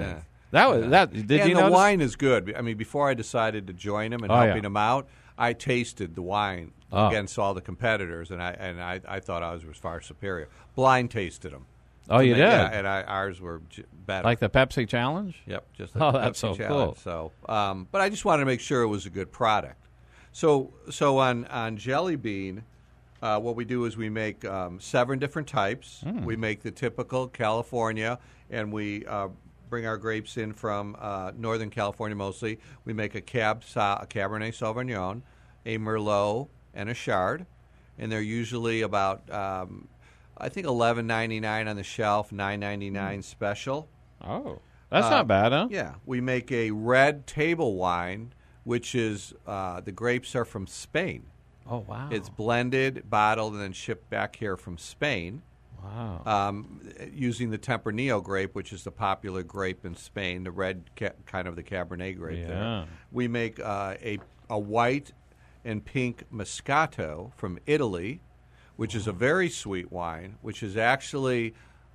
That was that. Did and you the notice? wine is good. I mean, before I decided to join him and Oh, helping yeah. him out, I tasted the wine Oh. against all the competitors, and I and I, I thought ours was far superior. Blind tasted them. Oh, you did? Yeah, and I, ours were j- better. Like the Pepsi Challenge? Yep, just Oh, like the that's Pepsi so Challenge. cool. So, um, but I just wanted to make sure it was a good product. So, so on on Jelly Bean, uh, what we do is we make um, seven different types. Mm. We make the typical California, and we uh, bring our grapes in from uh, Northern California mostly. We make a Cab Sa- a Cabernet Sauvignon, a Merlot, and a Chard, and they're usually about um, I think eleven ninety nine on the shelf, nine ninety nine special. Oh, that's Uh, not bad, huh? Yeah, we make a red table wine, which is uh, the grapes are from Spain. Oh, wow. It's blended, bottled, and then shipped back here from Spain. Wow. Um, using the Tempranillo grape, which is the popular grape in Spain, the red ca- kind of the Cabernet grape Yeah. there. We make uh, a a white and pink Moscato from Italy, which is a very sweet wine, which is actually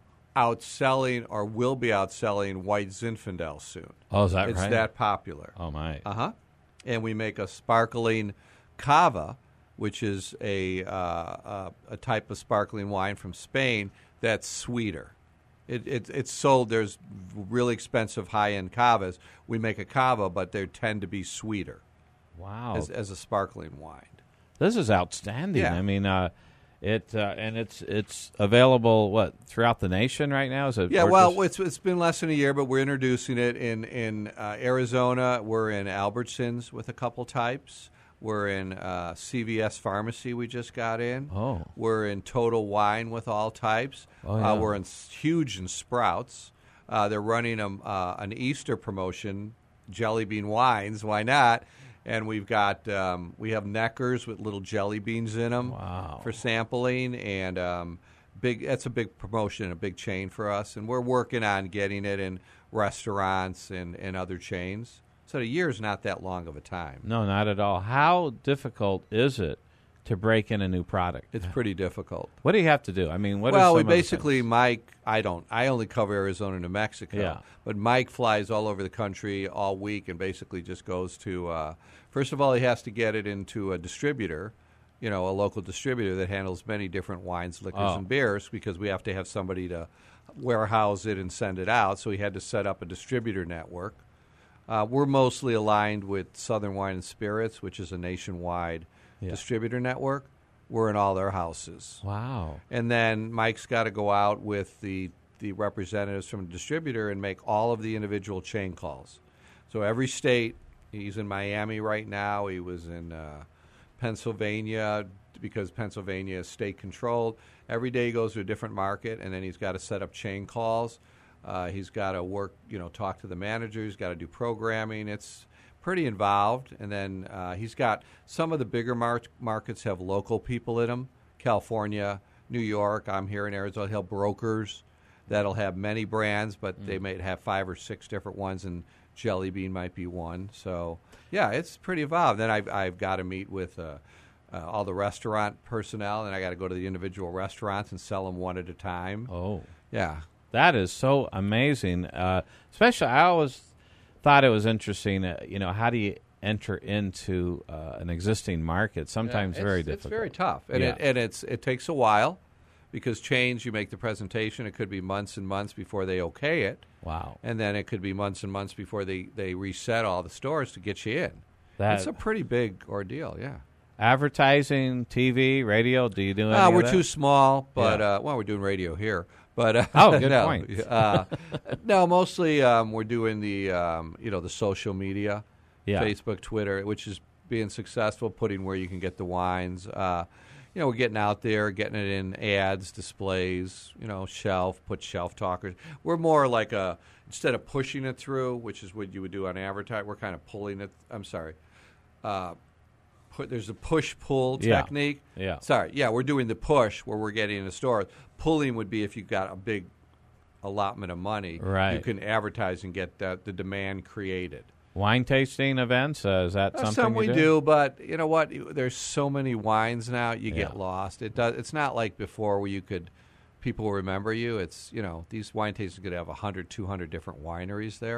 outselling or will be outselling white Zinfandel soon. Oh, is that it's right? that popular. Oh, my. Uh-huh. And we make a sparkling cava, which is a, uh, uh, a type of sparkling wine from Spain that's sweeter. It, it, it's sold, there's really expensive high-end cavas. We make a cava, but they tend to be sweeter Wow. as, as a sparkling wine. This is outstanding. Yeah. I mean, uh, it uh, and it's it's available what throughout the nation right now. Is it? Yeah, or well, just- it's it's been less than a year, but we're introducing it in in uh, Arizona. We're in Albertsons with a couple types. We're in uh, C V S Pharmacy. We just got in. Oh. We're in Total Wine with all types. Oh, yeah. uh, we're in s- huge in Sprouts. Uh, they're running a, uh, an Easter promotion, Jelly Bean wines. Why not? And we've got um, we have Neckers with little jelly beans in them Wow. for sampling, and um, big. That's a big promotion, a big chain for us, and we're working on getting it in restaurants and, and other chains. So a year is not that long of a time. No, not at all. How difficult is it to break in a new product? It's pretty difficult. What do you have to do? I mean, what? are well, some we of the basically things? Mike. I don't. I only cover Arizona, New Mexico. Yeah. But Mike flies all over the country all week, and basically just goes to. Uh, first of all, he has to get it into a distributor, you know, a local distributor that handles many different wines, liquors, Oh. and beers, because we have to have somebody to warehouse it and send it out. So he had to set up a distributor network. Uh, we're mostly aligned with Southern Wine and Spirits, which is a nationwide Yeah. distributor network. We're in all their houses. Wow. And then Mike's got to go out with the, the representatives from the distributor and make all of the individual chain calls. So every state, he's in Miami right now. He was in uh, Pennsylvania because Pennsylvania is state controlled. Every day he goes to a different market, and then he's got to set up chain calls. Uh, he's got to work, you know, talk to the managers. He's got to do programming. It's pretty involved. And then uh, he's got some of the bigger mar- markets have local people in them. California, New York. I'm here in Arizona. He'll have brokers that'll have many brands, but Mm. they may have five or six different ones, and Jelly Bean might be one. So, yeah, it's pretty involved. Then I've, I've got to meet with uh, uh, all the restaurant personnel, and I got to go to the individual restaurants and sell them one at a time. Oh. Yeah. That is so amazing. Uh, especially, I always thought it was interesting. Uh, you know, how do you enter into uh, an existing market? Sometimes Yeah, very it's, difficult. It's very tough, and Yeah. it, and it's it takes a while because change. You make the presentation. It could be months and months before they okay it. Wow. And then it could be months and months before they, they reset all the stores to get you in. That- It's a pretty big ordeal. Yeah. Advertising, T V, radio. Do you do any Uh, of we're that? too small, but Yeah. uh, well, we're doing radio here. But uh, Oh, good no, point. uh, no, mostly um, we're doing the um, you know the social media, Yeah. Facebook, Twitter, which is being successful, putting where you can get the wines. Uh, you know, we're getting out there, getting it in ads, displays. You know, shelf, put shelf talkers. We're more like a instead of pushing it through, which is what you would do on advertise. We're kind of pulling it. I'm sorry. Uh, Put, there's a push-pull Yeah. technique. Yeah. Sorry. Yeah, we're doing the push where we're getting in the store. Pulling would be if you got a big allotment of money. Right. You can advertise and get the, the demand created. Wine tasting events. Uh, is that Uh, something some you we do? do, but you know what? There's so many wines now. You Yeah. get lost. It does. It's not like before where you could people remember you. It's you know these wine tastings could have one hundred, two hundred different wineries there.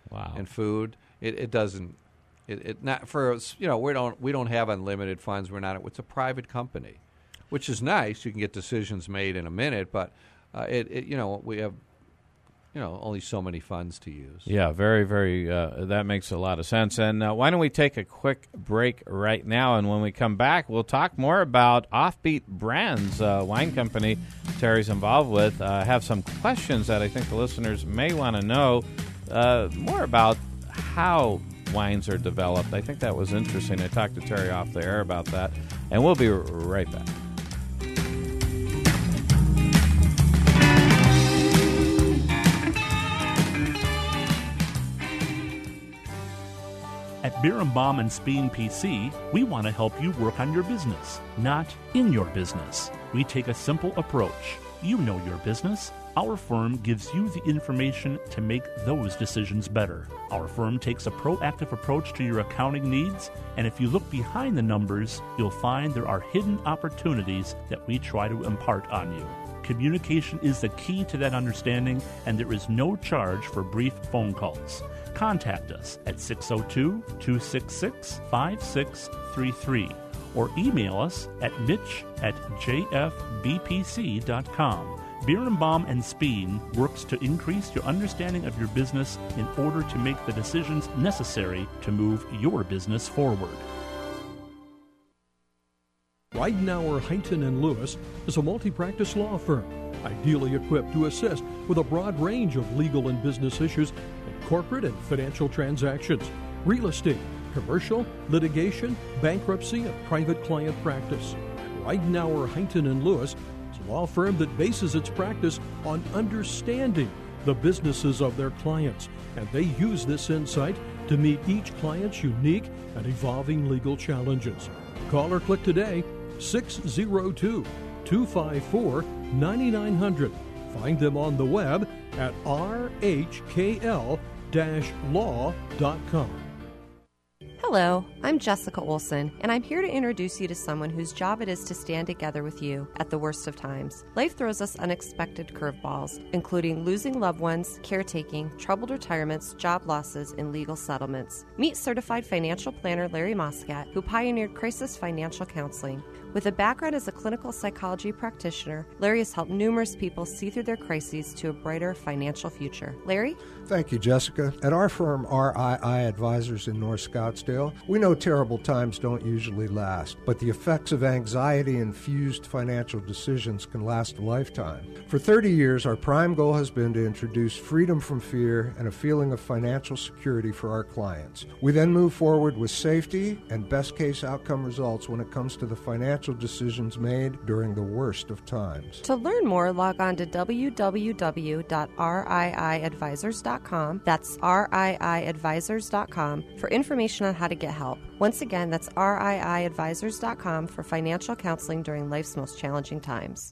Wow. and food. It, it doesn't. It, it not for us, you know we don't we don't have unlimited funds. We're not. It's a private company, which is nice. You can get decisions made in a minute, but uh, it, it you know we have you know only so many funds to use. Yeah, very, very. Uh, that makes a lot of sense. And uh, why don't we take a quick break right now? And when we come back, we'll talk more about Offbeat Brands, uh, wine company Terry's involved with. Uh, have some questions that I think the listeners may want to know uh, more about how wines are developed. I think that was interesting. I talked to Terry off the air about that, and we'll be r- right back. At Birnbaum and Speen P C, we want to help you work on your business, not in your business. We take a simple approach. You know your business. Our firm gives you the information to make those decisions better. Our firm takes a proactive approach to your accounting needs, and if you look behind the numbers, you'll find there are hidden opportunities that we try to impart on you. Communication is the key to that understanding, and there is no charge for brief phone calls. Contact us at six oh two, two six six, five six three three or email us at mitch at j f b p c dot com. Birnbaum and Speen works to increase your understanding of your business in order to make the decisions necessary to move your business forward. Ridenour, Hunton and Lewis is a multi-practice law firm, ideally equipped to assist with a broad range of legal and business issues in corporate and financial transactions, real estate, commercial, litigation, bankruptcy, and private client practice. Ridenour, Hunton and Lewis is a law firm that bases its practice on understanding the businesses of their clients, and they use this insight to meet each client's unique and evolving legal challenges. Call or click today, six oh two, two five four, nine nine hundred. Find them on the web at r h k l dash law dot com. Hello, I'm Jessica Olson, and I'm here to introduce you to someone whose job it is to stand together with you at the worst of times. Life throws us unexpected curveballs, including losing loved ones, caretaking, troubled retirements, job losses, and legal settlements. Meet certified financial planner Larry Moscat, who pioneered crisis financial counseling. With a background as a clinical psychology practitioner, Larry has helped numerous people see through their crises to a brighter financial future. Larry? Thank you, Jessica. At our firm, R I I Advisors in North Scottsdale, we know terrible times don't usually last, but the effects of anxiety-infused financial decisions can last a lifetime. For thirty years, our prime goal has been to introduce freedom from fear and a feeling of financial security for our clients. We then move forward with safety and best-case outcome results when it comes to the financial decisions made during the worst of times. To learn more, log on to w w w dot r i i advisors dot com. That's r i i advisors dot com for information on how to get help. Once again, that's r i i advisors dot com for financial counseling during life's most challenging times.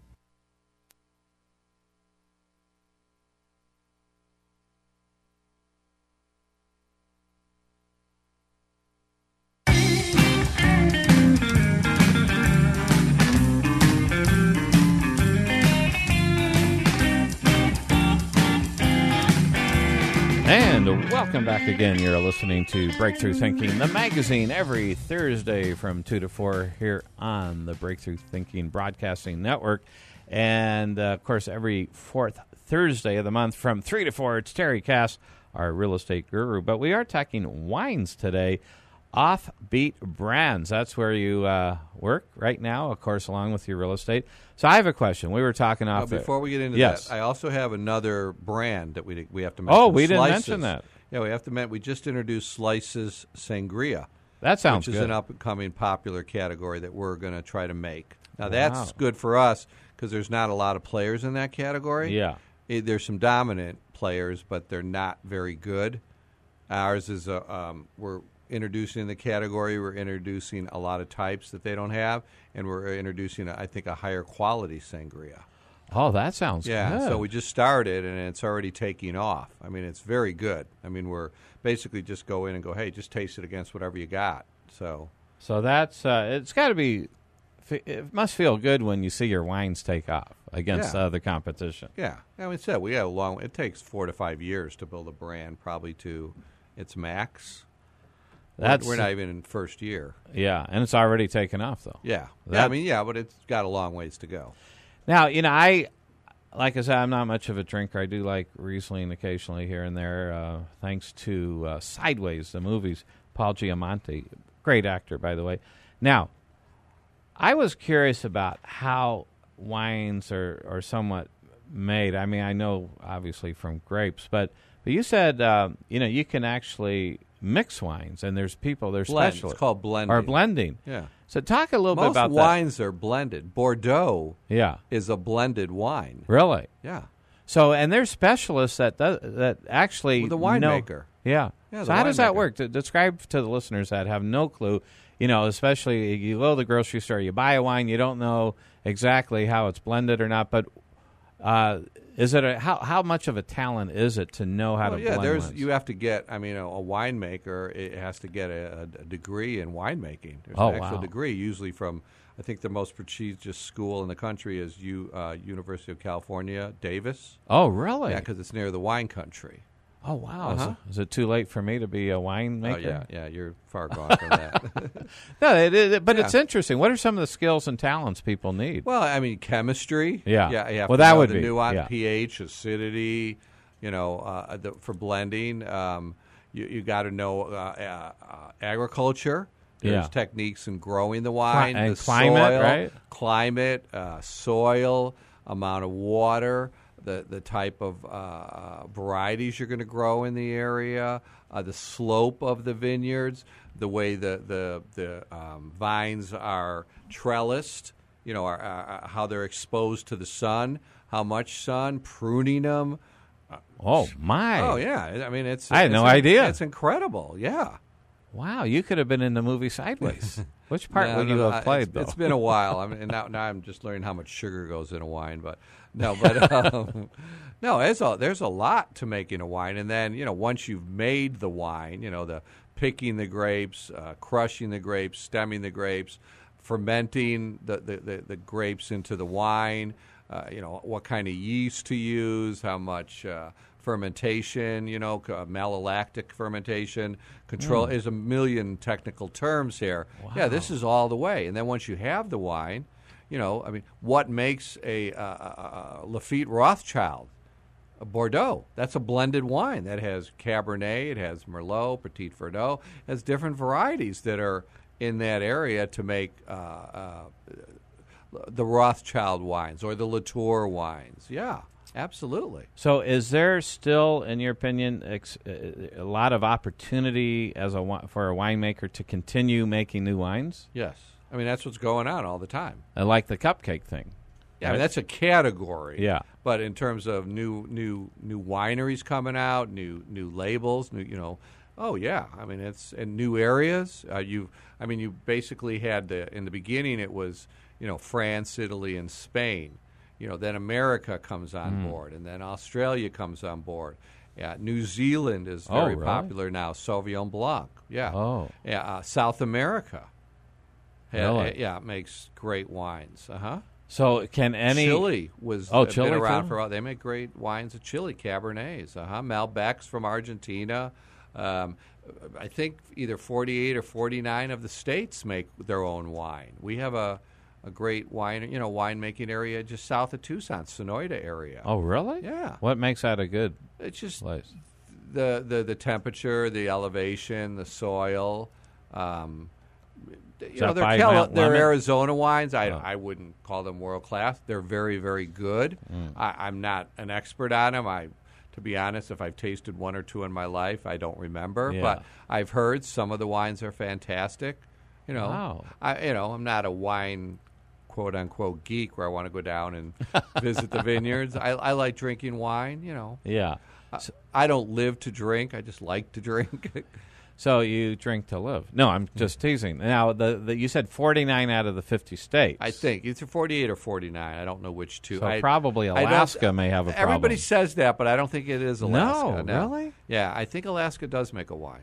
And welcome back again. You're listening to Breakthrough Thinking, the magazine, every Thursday from two to four here on the Breakthrough Thinking Broadcasting Network. And, uh, of course, every fourth Thursday of the month from three to four, it's Terry Cass, our real estate guru. But we are talking wines today. Offbeat Brands. That's where you uh, work right now, of course, along with your real estate. So I have a question. We were talking off. Uh, before we get into yes. that, I also have another brand that we we have to mention. Oh, we didn't Slices. mention that. Yeah, we have to mention. We just introduced Slices Sangria. That sounds which good. is an up-and-coming popular category that we're going to try to make. Now, Wow. that's good for us because there's not a lot of players in that category. Yeah. It, there's some dominant players, but they're not very good. Ours is a um, we're introducing the category. We're introducing a lot of types that they don't have, and we're introducing, I think, a higher quality sangria. Oh, that sounds yeah, good. so we just started, and it's already taking off. I mean, it's very good. I mean, we're basically just go in and go, hey, just taste it against whatever you got. So, so that's uh, it's got to be it must feel good when you see your wines take off against Yeah. uh, the competition. Yeah, I mean, said we got a long. It takes four to five years to build a brand, probably to its max. That's we're, we're not even in first year. Yeah, and it's already taken off though. Yeah, That- yeah. I mean, yeah, but it's got a long ways to go. Now, you know, I like I said, I'm not much of a drinker. I do like Riesling occasionally here and there, uh, thanks to uh, Sideways, the movies. Paul Giamatti, great actor, by the way. Now, I was curious about how wines are, are somewhat made. I mean, I know obviously from grapes, but but you said uh, you know you can actually mix wines, and there's people there's Blend. specialists It's called blending. or blending. Yeah. So talk a little Most bit about wines are blended. Bordeaux that. Yeah, is a blended wine. really. Yeah. So and there's specialists that does, that actually With the know- winemaker. Yeah. Yeah, so the how does that winemaker. work? To describe to the listeners that have no clue. You know, especially you go to the grocery store, you buy a wine, you don't know exactly how it's blended or not. But uh, is it a, how how much of a talent is it to know how Well, to yeah, blend there's wines? you have to get. I mean, a, a winemaker it has to get a, a degree in winemaking. There's Oh, an actual wow. degree, usually from. I think the most prestigious school in the country is U, uh, University of California, Davis. Oh, really? Yeah, because it's near the wine country. Oh, wow. Is, Uh-huh. it, is it too late for me to be a winemaker? Oh yeah, yeah, you're far gone from that. No, it, it, but Yeah. it's interesting. What are some of the skills and talents people need? Well, I mean, chemistry. Yeah. yeah. You have Well, to that know would the be, nuance, yeah. pH, acidity. You know, uh, the, for blending, um, you you got to know uh, uh, uh, agriculture. There's Yeah. techniques in growing the wine, and the climate, soil, right? climate, uh, soil, amount of water, the the type of uh, varieties you're going to grow in the area, uh, the slope of the vineyards, the way the the the um, vines are trellised, you know, are, uh, how they're exposed to the sun, how much sun, pruning them. Oh, my. Oh yeah, I mean it's. I had it's no in- idea. It's incredible. Yeah. Wow, you could have been in the movie Sideways. Which part No, would no, you no, have I- played, it's, though? It's been a while. I mean, and now, now I'm just learning how much sugar goes in a wine. But no, but um, no, there's a there's a lot to making a wine. And then you know, once you've made the wine, you know, the picking the grapes, uh, crushing the grapes, stemming the grapes, fermenting the the, the, the grapes into the wine. Uh, you know, what kind of yeast to use, how much. Uh, fermentation, you know, uh, malolactic fermentation, control. Mm. There's a million technical terms here. Yeah, this is all the way. And then once you have the wine, you know, I mean, what makes a uh, uh, Lafite Rothschild? A Bordeaux. That's a blended wine that has Cabernet, it has Merlot, Petit Verdot, it has different varieties that are in that area to make uh, uh, the Rothschild wines or the Latour wines. Yeah. Absolutely. So, is there still, in your opinion, ex- a lot of opportunity as a wi- for a winemaker to continue making new wines? Yes. I mean, that's what's going on all the time. I like the cupcake thing. Yeah, I mean, right? that's a category. Yeah. But in terms of new new new wineries coming out, new new labels, new you know, oh yeah. I mean, it's in new areas. Uh, you, I mean, you basically had the in the beginning it was you know France, Italy, and Spain. You know, then America comes on Mm. board, and then Australia comes on board. Yeah, New Zealand is Oh, very really? popular now. Sauvignon Blanc. Yeah. Oh. Yeah. Uh, South America. ha- Really? Yeah, makes great wines. Uh huh. So, can any Chile was Oh, uh, Chile, been around too? for. They make great wines of Chile, Cabernets. Uh huh. Malbecs from Argentina. Um, I think either forty-eight or forty-nine of the states make their own wine. We have a. A great wine, you know, winemaking area just south of Tucson, Sonoyta area. Oh, really? Yeah. What makes that a good It's just place? the, the the temperature, the elevation, the soil. Um, you Is know, that they're, by Cali- Mount they're Lemon? Arizona wines. I Oh. I wouldn't call them world class. They're very very good. Mm. I, I'm not an expert on them. I, to be honest, if I've tasted one or two in my life, I don't remember. Yeah. But I've heard some of the wines are fantastic. You know, Wow. I you know I'm not a wine quote unquote geek where I want to go down and visit the vineyards. I, I like drinking wine. You know. Yeah. I, I don't live to drink. I just like to drink. So you drink to live? No, I'm just teasing. Now, the, the you said forty-nine out of the fifty states. I think it's a forty-eight or forty-nine. I don't know which two. So I, probably I don't- Alaska may have a problem. Everybody says that, but I don't think it is Alaska. No, really? Yeah, I think Alaska does make a wine.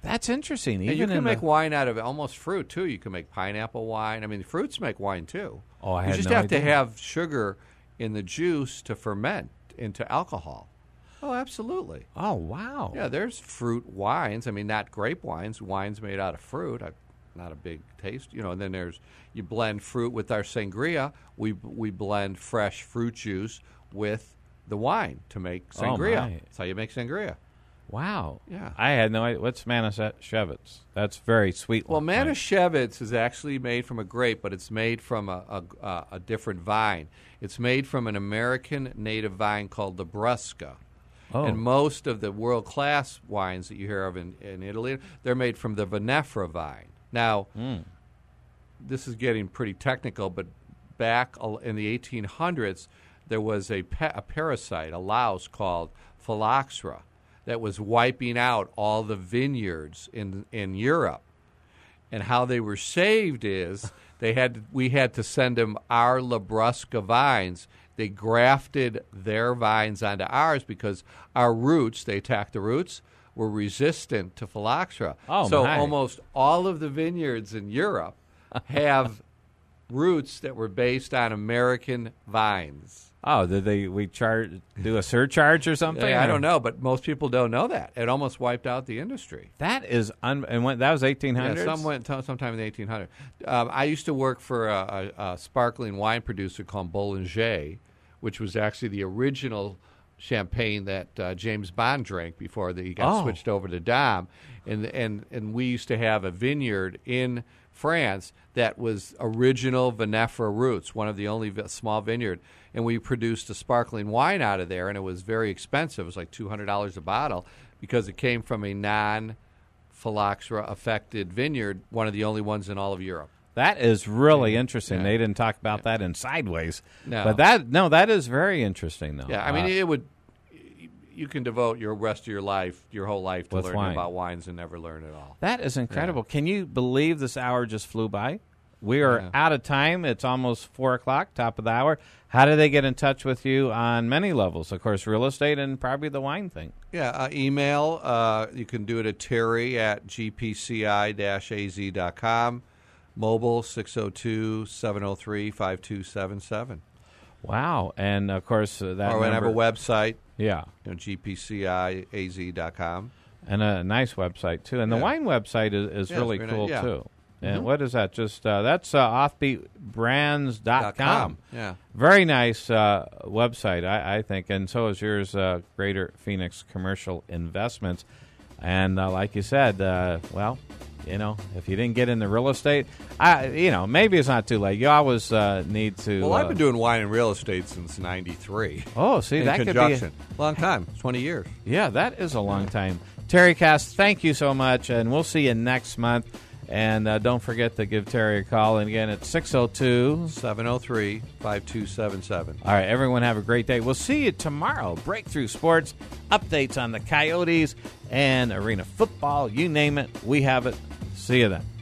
That's interesting. Even and you can in make the... wine out of almost fruit, too. You can make pineapple wine. I mean, fruits make wine, too. Oh, I You had just no have idea. to have sugar in the juice to ferment into alcohol. Oh, absolutely. Oh, wow. Yeah, there's fruit wines. I mean, not grape wines. Wines made out of fruit. I'm not a big taste. You know, and then there's, you blend fruit with our sangria. We we blend fresh fruit juice with the wine to make Oh, sangria. my. That's how you make sangria. Wow. Yeah. I had no idea. What's Manischewitz? That's very sweet. Well, wine. Manischewitz is actually made from a grape, but it's made from a, a, a, a different vine. It's made from an American native vine called the Brusca. Oh. And most of the world-class wines that you hear of in, in Italy, they're made from the Vinifera vine. Now, Mm. this is getting pretty technical, but back al- in the eighteen hundreds, there was a, pa- a parasite, a louse called phylloxera, that was wiping out all the vineyards in in Europe. And how they were saved is they had we had to send them our Labrusca vines. They grafted their vines onto ours because our roots, they attacked the roots, were resistant to phylloxera. Oh, so my. almost all of the vineyards in Europe have roots that were based on American vines. Oh, did they we charge do a surcharge or something? Yeah, I or- don't know, but most people don't know that. It almost wiped out the industry. That is un- and when, that was eighteen hundreds. Yeah, some went t- sometime in the eighteen hundreds. Um, I used to work for a, a, a sparkling wine producer called Bollinger, which was actually the original champagne that uh, James Bond drank before that he got Oh. switched over to Dom. And, and, and we used to have a vineyard in France that was original Vinifera roots, one of the only vi- small vineyard. And we produced a sparkling wine out of there, and it was very expensive. It was like two hundred dollars a bottle because it came from a non-phylloxera-affected vineyard, one of the only ones in all of Europe. That is really interesting. Yeah. They didn't talk about that in Sideways. No. But that no, that is very interesting though. Yeah, I mean, Uh, it would. You can devote your rest of your life, your whole life, to With learning wine. about wines and never learn it all. that is incredible. Can you believe this hour just flew by? We are Yeah. out of time. It's almost four o'clock, top of the hour. How do they get in touch with you on many levels? Of course, real estate and probably the wine thing. Yeah, uh, email. Uh, you can do it at Terry at g p c i dash a z dot com. Mobile six oh two, seven oh three, five two seven seven. Wow. And, of course, uh, that Or we have a number- website, Yeah. you know, g p c i a z dot com. And a nice website, too. And the Yeah. wine website is, is Yeah, really it's very cool, nice. Yeah. too. And Mhm. what is that? Just uh, That's uh, offbeat brands dot com. Yeah. Very nice uh, website, I, I think. And so is yours, uh, Greater Phoenix Commercial Investments. And uh, like you said, uh, well, you know, if you didn't get into real estate, I, you know, maybe it's not too late. You always uh, need to. Well, uh, I've been doing wine and real estate since ninety-three. Oh, see, in that conjunction. could be. Long time, twenty years. Yeah, that is a long time. Terry Cass, thank you so much, and we'll see you next month. And uh, don't forget to give Terry a call. And again, it's six oh two, seven oh three, five two seven seven. All right, everyone have a great day. We'll see you tomorrow. Breakthrough Sports, updates on the Coyotes and arena football. You name it, we have it. See you then.